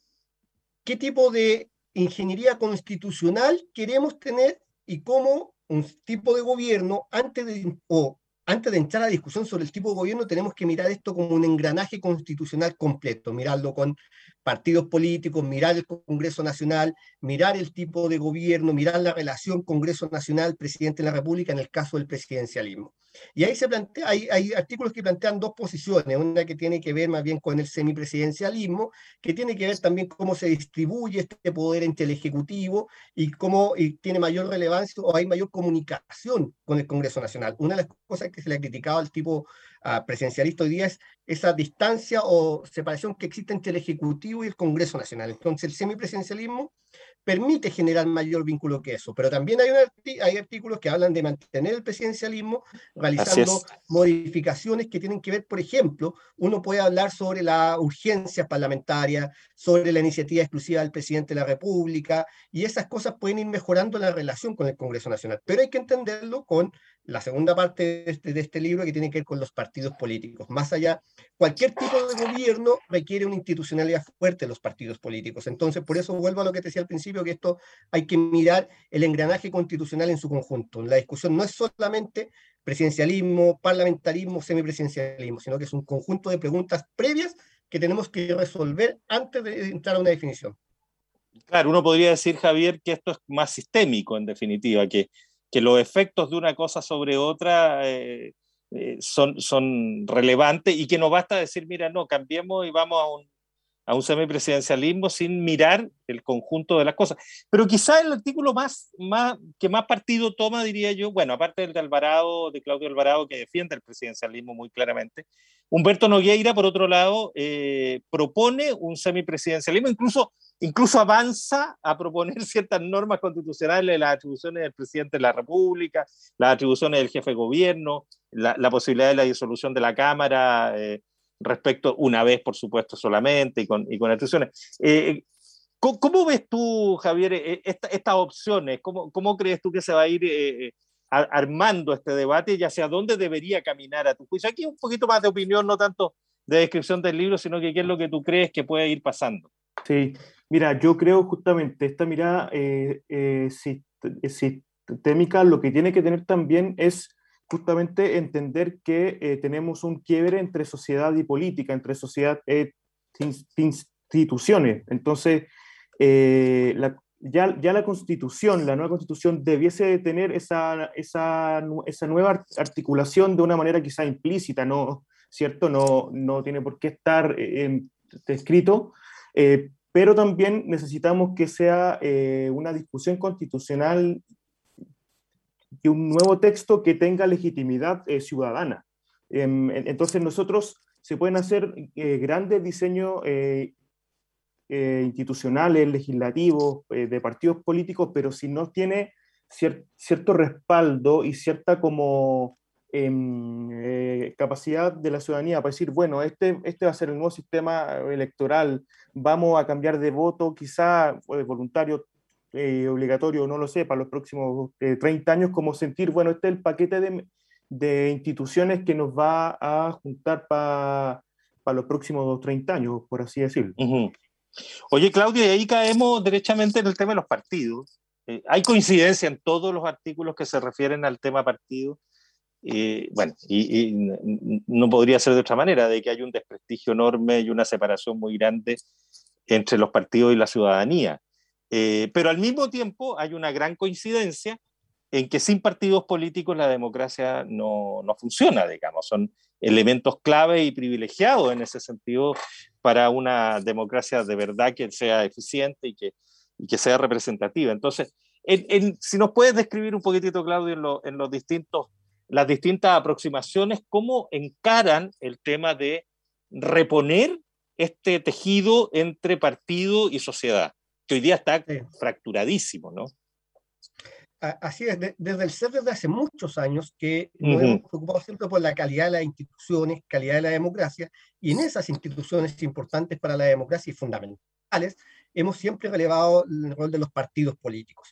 qué tipo de ingeniería constitucional queremos tener y cómo un tipo de gobierno, antes de, o antes de entrar a la discusión sobre el tipo de gobierno, tenemos que mirar esto como un engranaje constitucional completo, mirarlo con partidos políticos, mirar el Congreso Nacional, mirar el tipo de gobierno, mirar la relación Congreso Nacional, Presidente de la República en el caso del presidencialismo. Y ahí se plantea, hay, hay artículos que plantean dos posiciones, una que tiene que ver más bien con el semipresidencialismo, que tiene que ver también cómo se distribuye este poder entre el Ejecutivo y cómo y tiene mayor relevancia o hay mayor comunicación con el Congreso Nacional. Una de las cosas que se le ha criticado al tipo uh, presidencialista hoy día es esa distancia o separación que existe entre el Ejecutivo y el Congreso Nacional. Entonces el semipresidencialismo permite generar mayor vínculo que eso, pero también hay, un arti hay artículos que hablan de mantener el presidencialismo realizando modificaciones que tienen que ver, por ejemplo, uno puede hablar sobre la urgencia parlamentaria, sobre la iniciativa exclusiva del presidente de la República, y esas cosas pueden ir mejorando la relación con el Congreso Nacional, pero hay que entenderlo con la segunda parte de este, de este libro, que tiene que ver con los partidos políticos. Más allá, cualquier tipo de gobierno requiere una institucionalidad fuerte de los partidos políticos. Entonces, por eso vuelvo a lo que te decía al principio, que esto hay que mirar el engranaje constitucional en su conjunto. La discusión no es solamente presidencialismo, parlamentarismo, semipresidencialismo, sino que es un conjunto de preguntas previas que tenemos que resolver antes de entrar a una definición. Claro, uno podría decir, Javier, que esto es más sistémico, en definitiva, que que los efectos de una cosa sobre otra eh, eh, son, son relevantes y que no basta decir, mira, no, cambiemos y vamos a un, a un semipresidencialismo sin mirar el conjunto de las cosas. Pero quizá el artículo más, más, que más partido toma, diría yo, bueno, aparte del de Alvarado, de Claudio Alvarado, que defiende el presidencialismo muy claramente, Humberto Nogueira, por otro lado, eh, propone un semipresidencialismo, incluso Incluso avanza a proponer ciertas normas constitucionales, las atribuciones del presidente de la República, las atribuciones del jefe de gobierno, la, la posibilidad de la disolución de la Cámara, eh, respecto, una vez, por supuesto, solamente, y con, y con atribuciones. Eh, ¿cómo, ¿Cómo ves tú, Javier, esta, estas opciones? ¿Cómo, ¿Cómo crees tú que se va a ir eh, armando este debate y hacia dónde debería caminar a tu juicio? Aquí un poquito más de opinión, no tanto de descripción del libro, sino que qué es lo que tú crees que puede ir pasando. Sí, mira, yo creo justamente esta mirada eh, eh, sistémica lo que tiene que tener también es justamente entender que eh, tenemos un quiebre entre sociedad y política, entre sociedad e instituciones. Entonces, eh, la, ya, ya la Constitución, la nueva Constitución debiese tener esa, esa, esa nueva articulación de una manera quizá implícita, ¿no? ¿Cierto? No, no tiene por qué estar eh, escrito. Eh, pero también necesitamos que sea eh, una discusión constitucional y un nuevo texto que tenga legitimidad eh, ciudadana. Eh, entonces nosotros se pueden hacer eh, grandes diseños eh, eh, institucionales, legislativos, eh, de partidos políticos, pero si no tiene cier cierto respaldo y cierta como Eh, capacidad de la ciudadanía para decir, bueno, este, este va a ser el nuevo sistema electoral, vamos a cambiar de voto, quizá eh, voluntario, eh, obligatorio, no lo sé, para los próximos eh, treinta años, como sentir, bueno, este es el paquete de, de instituciones que nos va a juntar para pa los próximos treinta años, por así decirlo. Uh-huh. Oye, Claudio, y ahí caemos derechamente en el tema de los partidos. Eh, hay coincidencia en todos los artículos que se refieren al tema partido. Eh, bueno, y, y no podría ser de otra manera, de que hay un desprestigio enorme y una separación muy grande entre los partidos y la ciudadanía. Eh, pero al mismo tiempo hay una gran coincidencia en que sin partidos políticos la democracia no, no funciona, digamos. Son elementos clave y privilegiados en ese sentido para una democracia de verdad que sea eficiente y que, y que sea representativa. Entonces, en, en, si nos puedes describir un poquitito, Claudio, en, lo, en los distintos las distintas aproximaciones, cómo encaran el tema de reponer este tejido entre partido y sociedad, que hoy día está sí. fracturadísimo, ¿no? Así es, de, desde el C E R desde hace muchos años que nos uh-huh. hemos preocupado siempre por la calidad de las instituciones, calidad de la democracia, y en esas instituciones importantes para la democracia y fundamentales, hemos siempre relevado el rol de los partidos políticos.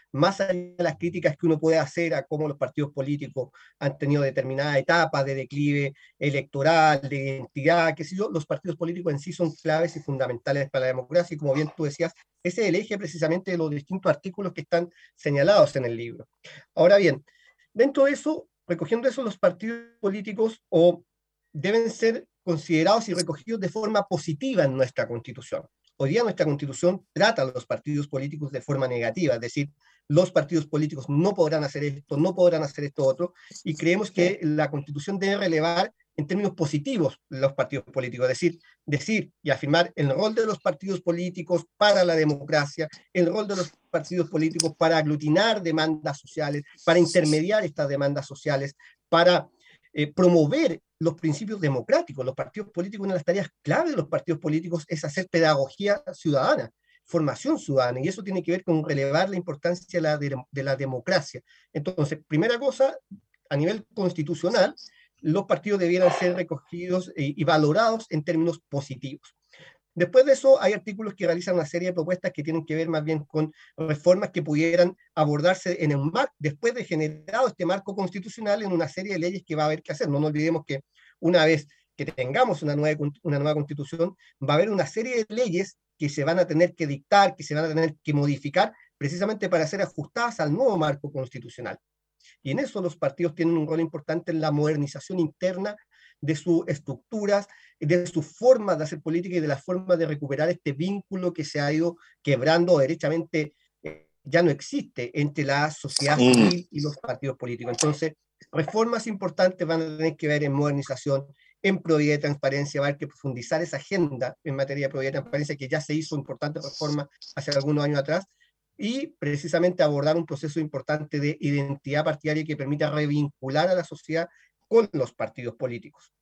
más allá de las críticas que uno puede hacer a cómo los partidos políticos han tenido determinadas etapas de declive electoral, de identidad, qué sé yo, los partidos políticos en sí son claves y fundamentales para la democracia, y como bien tú decías, ese es el eje precisamente de los distintos artículos que están señalados en el libro. Ahora bien, dentro de eso, recogiendo eso, los partidos políticos o deben ser considerados y recogidos de forma positiva en nuestra Constitución. Hoy día nuestra Constitución trata a los partidos políticos de forma negativa, es decir, los partidos políticos no podrán hacer esto, no podrán hacer esto otro, y creemos que la Constitución debe relevar en términos positivos los partidos políticos, es decir, decir y afirmar el rol de los partidos políticos para la democracia, el rol de los partidos políticos para aglutinar demandas sociales, para intermediar estas demandas sociales, para eh, promover los principios democráticos. Los partidos políticos, una de las tareas clave de los partidos políticos es hacer pedagogía ciudadana, formación ciudadana, y eso tiene que ver con relevar la importancia de la, de, de la democracia. Entonces, primera cosa, a nivel constitucional, los partidos debieran ser recogidos y, y valorados en términos positivos. Después de eso, hay artículos que realizan una serie de propuestas que tienen que ver más bien con reformas que pudieran abordarse en un marco, después de generado este marco constitucional, en una serie de leyes que va a haber que hacer. No nos olvidemos que una vez que tengamos una nueva, una nueva constitución, va a haber una serie de leyes que se van a tener que dictar, que se van a tener que modificar, precisamente para ser ajustadas al nuevo marco constitucional. Y en eso los partidos tienen un rol importante en la modernización interna de sus estructuras, de sus formas de hacer política y de las formas de recuperar este vínculo que se ha ido quebrando, o derechamente eh, ya no existe entre la sociedad civil y los partidos políticos. Entonces, reformas importantes van a tener que ver en modernización, en probidad y transparencia, va a haber que profundizar esa agenda en materia de probidad y transparencia, que ya se hizo importante reforma hace algunos años atrás, y precisamente abordar un proceso importante de identidad partidaria que permita revincular a la sociedad con los partidos políticos.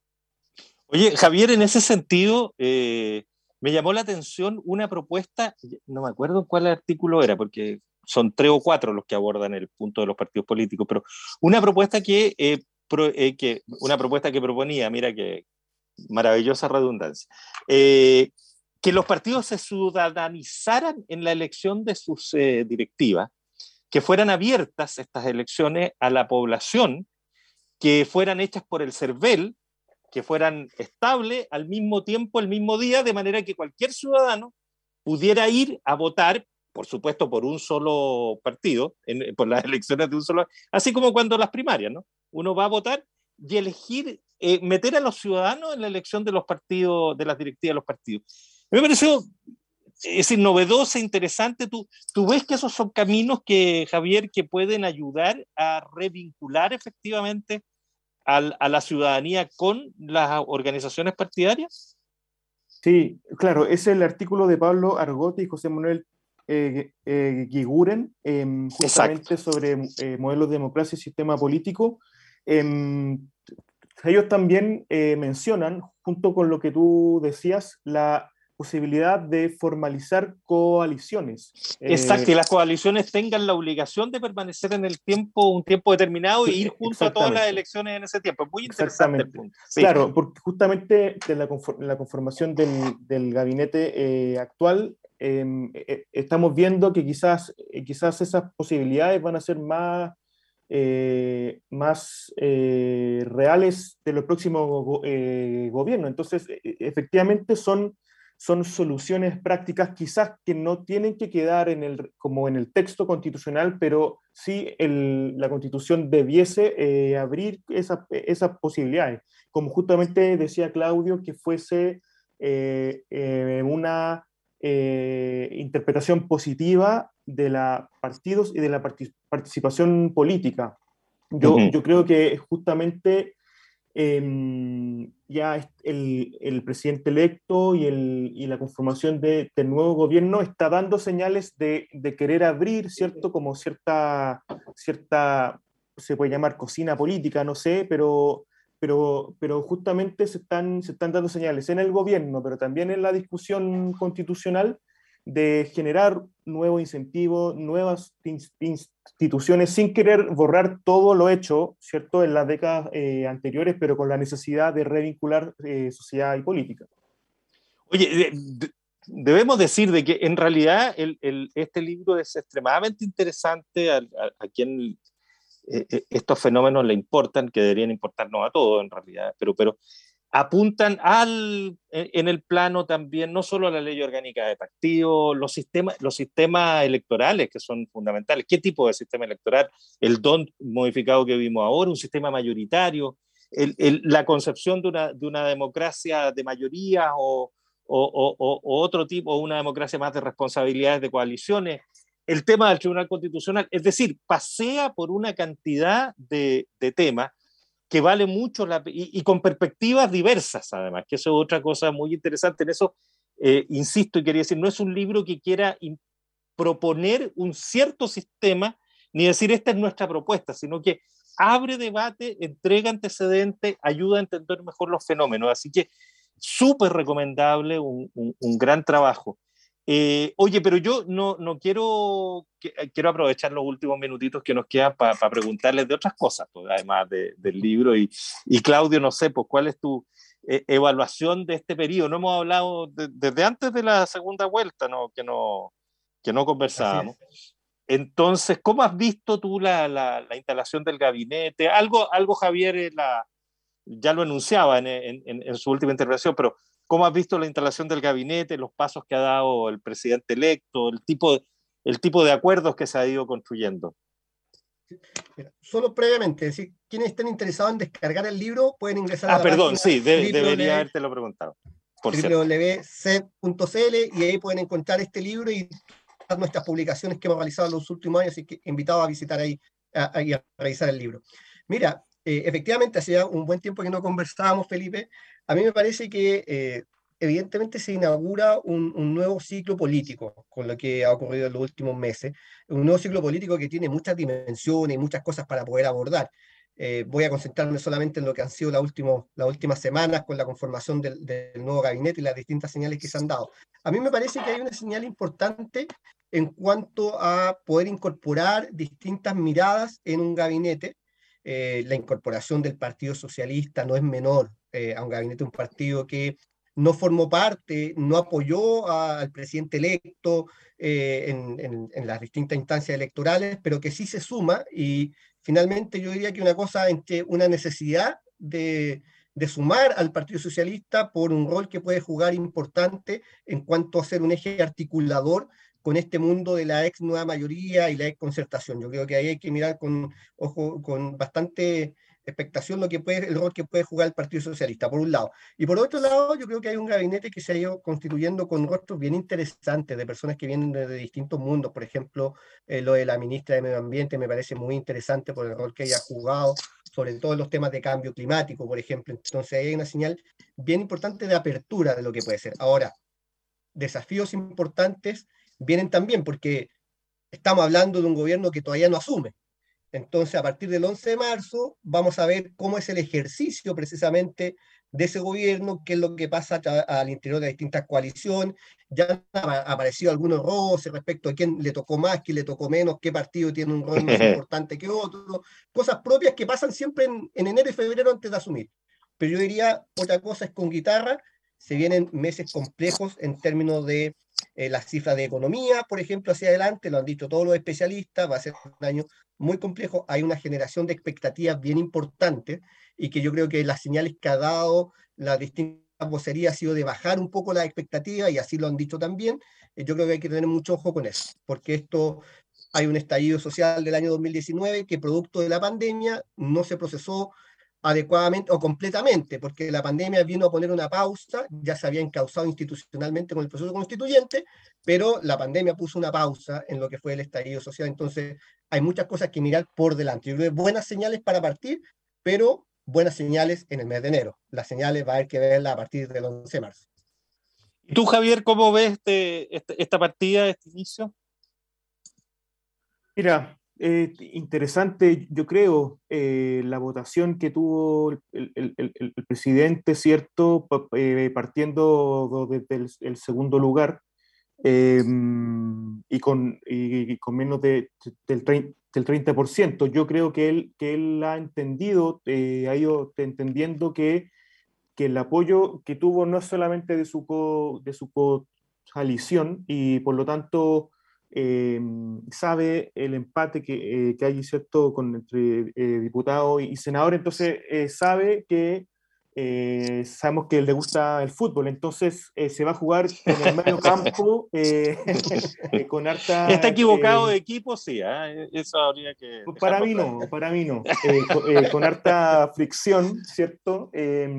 Oye, Javier, en ese sentido, eh, me llamó la atención una propuesta, no me acuerdo cuál artículo era, porque son tres o cuatro los que abordan el punto de los partidos políticos, pero una propuesta que, eh, pro, eh, que, una propuesta que proponía, mira que maravillosa redundancia, eh, que los partidos se ciudadanizaran en la elección de sus eh, directivas, que fueran abiertas estas elecciones a la población, que fueran hechas por el CERVEL, que fueran estables al mismo tiempo, el mismo día, de manera que cualquier ciudadano pudiera ir a votar, por supuesto por un solo partido, en, por las elecciones de un solo, así como cuando las primarias, ¿no? Uno va a votar y elegir, eh, meter a los ciudadanos en la elección de los partidos, de las directivas de los partidos. Me pareció, es decir, novedosa, interesante. ¿Tú, tú ves que esos son caminos que, Javier, que pueden ayudar a revincular efectivamente a, a la ciudadanía con las organizaciones partidarias? Sí, claro, es el artículo de Pablo Argote y José Manuel eh, eh, Guiguren, eh, justamente Exacto. sobre eh, modelos de democracia y sistema político. Eh, ellos también eh, mencionan, junto con lo que tú decías, la posibilidad de formalizar coaliciones. Exacto, eh, y las coaliciones tengan la obligación de permanecer en el tiempo, un tiempo determinado, e ir junto a todas las elecciones en ese tiempo. Es muy interesante el punto. Sí. Claro, porque justamente de la, conform la conformación del, del gabinete eh, actual, eh, eh, estamos viendo que quizás, eh, quizás esas posibilidades van a ser más, eh, más eh, reales de los próximos go eh, gobiernos. Entonces, eh, efectivamente son son soluciones prácticas quizás que no tienen que quedar en el, como en el texto constitucional, pero sí el, la Constitución debiese eh, abrir esas esa posibilidades, como justamente decía Claudio, que fuese eh, eh, una eh, interpretación positiva de los partidos y de la partic participación política. Yo, uh-huh. yo creo que justamente Eh, ya el, el presidente electo y, el, y la conformación de, del nuevo gobierno está dando señales de, de querer abrir, ¿cierto? Como cierta, cierta, se puede llamar cocina política, no sé, pero, pero, pero justamente se están, se están dando señales en el gobierno, pero también en la discusión constitucional, de generar nuevos incentivos, nuevas instituciones, sin querer borrar todo lo hecho, ¿cierto?, en las décadas eh, anteriores, pero con la necesidad de revincular eh, sociedad y política. Oye, debemos decir de que en realidad el, el, este libro es extremadamente interesante a, a, a quien eh, estos fenómenos le importan, que deberían importarnos a todos en realidad, pero, pero apuntan al, en el plano también, no solo a la ley orgánica de partido, los sistemas, los sistemas electorales que son fundamentales. ¿Qué tipo de sistema electoral? El D O N modificado que vimos ahora, un sistema mayoritario, el, el, la concepción de una, de una democracia de mayoría o, o, o, o otro tipo, o una democracia más de responsabilidades de coaliciones. El tema del Tribunal Constitucional, es decir, pasea por una cantidad de, de temas que vale mucho la, y, y con perspectivas diversas además, que eso es otra cosa muy interesante. En eso, eh, insisto y quería decir, no es un libro que quiera proponer un cierto sistema, ni decir esta es nuestra propuesta, sino que abre debate, entrega antecedentes, ayuda a entender mejor los fenómenos. Así que súper recomendable, un, un, un gran trabajo. Eh, oye, pero yo no, no quiero, que, quiero aprovechar los últimos minutitos que nos quedan para pa preguntarles de otras cosas, pues, además de, del libro. Y, y Claudio, no sé, pues, ¿cuál es tu eh, evaluación de este periodo? No hemos hablado de, desde antes de la segunda vuelta, ¿no? Que, no, que no conversábamos. Entonces, ¿cómo has visto tú la, la, la instalación del gabinete? Algo, algo Javier la, ya lo enunciaba en, en, en su última intervención, pero ¿cómo has visto la instalación del gabinete, los pasos que ha dado el presidente electo, el tipo de, el tipo de acuerdos que se ha ido construyendo? Solo previamente, es decir, quienes estén interesados en descargar el libro pueden ingresar ah, a la perdón, página sí, de, debería haberte lo preguntado. doble u doble u doble u punto c e p punto c l y ahí pueden encontrar este libro y nuestras publicaciones que hemos realizado en los últimos años, así que invitado a visitar ahí a, a, a revisar el libro. Mira, eh, efectivamente, hacía un buen tiempo que no conversábamos, Felipe. A mí me parece que eh, evidentemente se inaugura un, un nuevo ciclo político con lo que ha ocurrido en los últimos meses, un nuevo ciclo político que tiene muchas dimensiones y muchas cosas para poder abordar. Eh, voy a concentrarme solamente en lo que han sido las últimas, las últimas semanas con la conformación del, del nuevo gabinete y las distintas señales que se han dado. A mí me parece que hay una señal importante en cuanto a poder incorporar distintas miradas en un gabinete. Eh, la incorporación del Partido Socialista no es menor eh, a un gabinete, un partido que no formó parte, no apoyó a, al presidente electo eh, en, en, en las distintas instancias electorales, pero que sí se suma y finalmente yo diría que una cosa entre una necesidad de, de sumar al Partido Socialista por un rol que puede jugar importante en cuanto a ser un eje articulador con este mundo de la ex nueva mayoría y la ex concertación. Yo creo que ahí hay que mirar con, ojo, con bastante expectación lo que puede, el rol que puede jugar el Partido Socialista, por un lado. Y por otro lado, yo creo que hay un gabinete que se ha ido constituyendo con rostros bien interesantes de personas que vienen de, de distintos mundos. Por ejemplo, eh, lo de la ministra de Medio Ambiente me parece muy interesante por el rol que ella ha jugado, sobre todo en los temas de cambio climático, por ejemplo. Entonces hay una señal bien importante de apertura de lo que puede ser. Ahora, desafíos importantes vienen también porque estamos hablando de un gobierno que todavía no asume. Entonces, a partir del once de marzo, vamos a ver cómo es el ejercicio precisamente de ese gobierno, qué es lo que pasa al interior de distintas coaliciones. Ya han aparecido algunos roces respecto a quién le tocó más, quién le tocó menos, qué partido tiene un rol más importante que otro, cosas propias que pasan siempre en, en enero y febrero antes de asumir. Pero yo diría, otra cosa es con guitarra, se vienen meses complejos en términos de eh, las cifras de economía, por ejemplo, hacia adelante, lo han dicho todos los especialistas, va a ser un año muy complejo, hay una generación de expectativas bien importante y que yo creo que las señales que ha dado las distintas vocerías ha sido de bajar un poco las expectativas y así lo han dicho también. Eh, yo creo que hay que tener mucho ojo con eso, porque esto, hay un estallido social del año dos mil diecinueve que producto de la pandemia no se procesó adecuadamente o completamente, porque la pandemia vino a poner una pausa, ya se había encauzado institucionalmente con el proceso constituyente, pero la pandemia puso una pausa en lo que fue el estallido social, entonces hay muchas cosas que mirar por delante. Yo creo que buenas señales para partir, pero buenas señales en el mes de enero. Las señales va a haber que verlas a partir del once de marzo. ¿Y tú, Javier, cómo ves este, este, esta partida, este inicio? Mira, Eh, interesante, yo creo, eh, la votación que tuvo el, el, el, el presidente, ¿cierto? Eh, partiendo desde el, el segundo lugar eh, y, con, y, y con menos de, del, del treinta por ciento. Yo creo que él, que él ha entendido, eh, ha ido entendiendo que, que el apoyo que tuvo no es solamente de su, co, de su co, coalición y por lo tanto eh, sabe el empate que, eh, que hay, ¿cierto?, con, entre eh, diputados y, y senadores, entonces eh, sabe que Eh, sabemos que le gusta el fútbol, entonces eh, se va a jugar en el medio campo eh, con harta... ¿Está equivocado eh, de equipo? Sí, ¿eh? Eso habría que... Para mí no, para mí no. Eh, con, eh, con harta fricción, ¿cierto? Eh,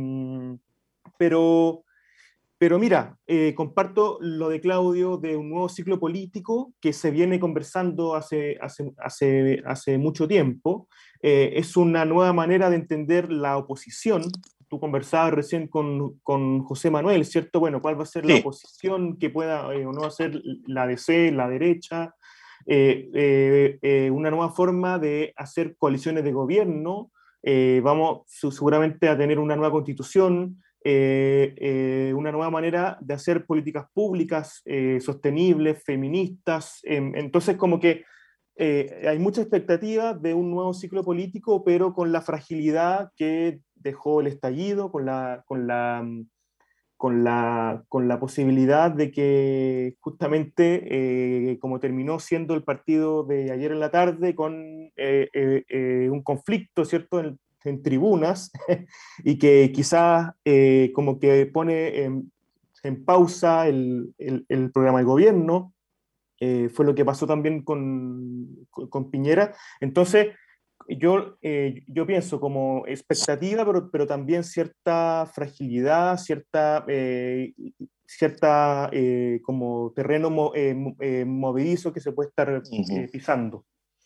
pero, pero mira, eh, comparto lo de Claudio de un nuevo ciclo político que se viene conversando hace, hace, hace, hace mucho tiempo. Eh, es una nueva manera de entender la oposición. Tú conversabas recién con, con José Manuel, ¿cierto? Bueno, ¿cuál va a ser sí. la oposición que pueda eh, o no hacer la D C, la derecha? Eh, eh, eh, una nueva forma de hacer coaliciones de gobierno. Eh, vamos seguramente a tener una nueva constitución, eh, eh, una nueva manera de hacer políticas públicas eh, sostenibles, feministas. Eh, entonces, como que Eh, hay mucha expectativa de un nuevo ciclo político, pero con la fragilidad que dejó el estallido, con la, con la, con la, con la posibilidad de que justamente, eh, como terminó siendo el partido de ayer en la tarde, con eh, eh, eh, un conflicto, ¿cierto?, en, en tribunas, y que quizás eh, como que pone en, en pausa el, el, el programa de gobierno. Eh, fue lo que pasó también con, con, con Piñera. Entonces, yo, eh, yo pienso como expectativa, pero, pero también cierta fragilidad, cierta, eh, cierta eh, como terreno mo, eh, eh, movedizo que se puede estar uh-huh. eh, pisando.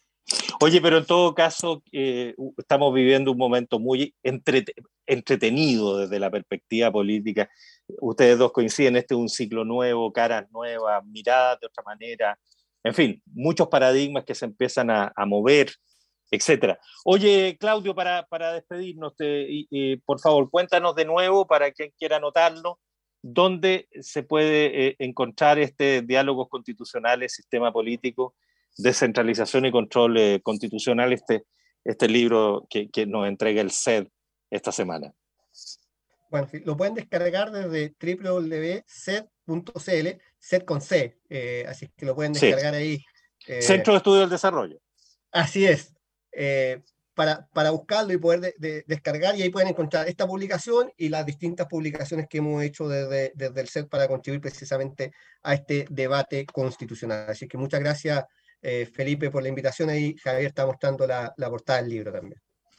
Oye, pero en todo caso, eh, estamos viviendo un momento muy entrete- entretenido desde la perspectiva política. Ustedes dos coinciden, este es un ciclo nuevo, caras nuevas, miradas de otra manera, en fin, muchos paradigmas que se empiezan a, a mover, etcétera. Oye, Claudio, para, para despedirnos, te, y, y, por favor, cuéntanos de nuevo, para quien quiera anotarlo, dónde se puede eh, encontrar este Diálogos Constitucionales, Sistema Político, Descentralización y Control eh, Constitucional, este, este libro que, que nos entrega el C E D esta semana. Bueno, lo pueden descargar desde doble u doble u doble u punto c e d punto c l, C E D con C, eh, así que lo pueden descargar sí. ahí. Eh, Centro de Estudio del Desarrollo. Así es, eh, para, para buscarlo y poder de, de, descargar, y ahí pueden encontrar esta publicación y las distintas publicaciones que hemos hecho desde, desde el C E D para contribuir precisamente a este debate constitucional. Así que muchas gracias, eh, Felipe, por la invitación. Ahí Javier está mostrando la, la portada del libro también.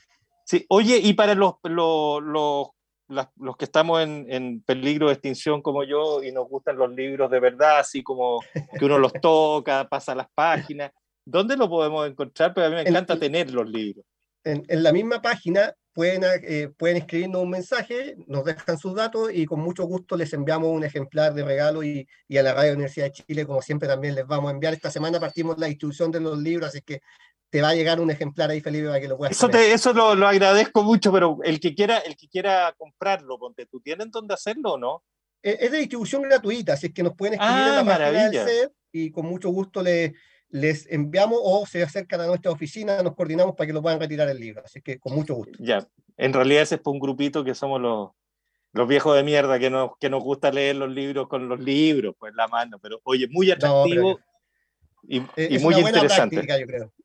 Sí, oye, y para los, los, los, las, los que estamos en, en peligro de extinción como yo y nos gustan los libros de verdad, así como que uno los toca, pasa las páginas, ¿dónde lo podemos encontrar? Pero a mí me encanta en, tener los libros. En, en la misma página pueden, eh, pueden escribirnos un mensaje, nos dejan sus datos y con mucho gusto les enviamos un ejemplar de regalo, y, y a la Radio Universidad de Chile, como siempre, también les vamos a enviar. Esta semana partimos la distribución de los libros, así que te va a llegar un ejemplar ahí, Felipe, para que lo puedas Eso, te, eso lo, lo agradezco mucho, pero el que quiera, el que quiera comprarlo, ponte, ¿tú tienes dónde hacerlo o no? Es de distribución gratuita, así es que nos pueden escribir ah, en la maravilla. página del C E D y con mucho gusto les, les enviamos, o se acercan a nuestra oficina, nos coordinamos para que lo puedan retirar el libro, así que con mucho gusto. Ya, en realidad ese es por un grupito que somos los, los viejos de mierda, que nos, que nos gusta leer los libros con los libros, pues la mano, pero oye, muy atractivo no, y, y muy una interesante. Buena práctica, yo creo.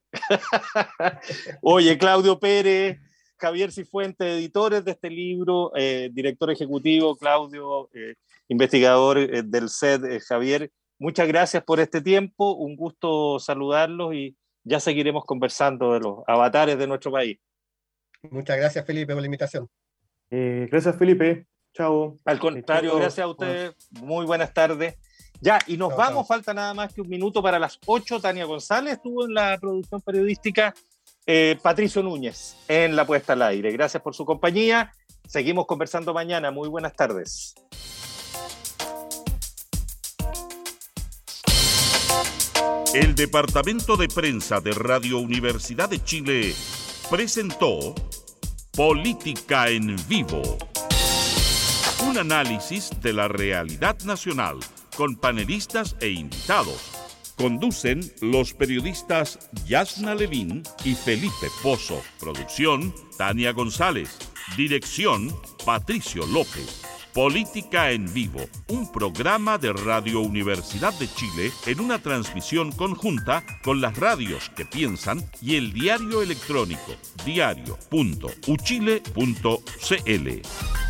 Oye, Claudio Pérez, Javier Cifuentes, editores de este libro, eh, director ejecutivo, Claudio, eh, investigador eh, del C E D, eh, Javier, muchas gracias por este tiempo, un gusto saludarlos y ya seguiremos conversando de los avatares de nuestro país. Muchas gracias, Felipe, por la invitación. Eh, gracias, Felipe. Chao. Al contrario, chao, gracias a ustedes. Muy buenas tardes. Ya, y nos no, vamos, no. falta nada más que un minuto para las ocho. Tania González estuvo en la producción periodística, eh, Patricio Núñez en la puesta al aire. Gracias por su compañía. Seguimos conversando mañana. Muy buenas tardes. El Departamento de Prensa de Radio Universidad de Chile presentó Política en Vivo. Un análisis de la realidad nacional, con panelistas e invitados. Conducen los periodistas Yasna Levín y Felipe Pozo. Producción, Tania González. Dirección, Patricio López. Política en Vivo, un programa de Radio Universidad de Chile en una transmisión conjunta con las radios que piensan y el diario electrónico diario punto uchile punto cl.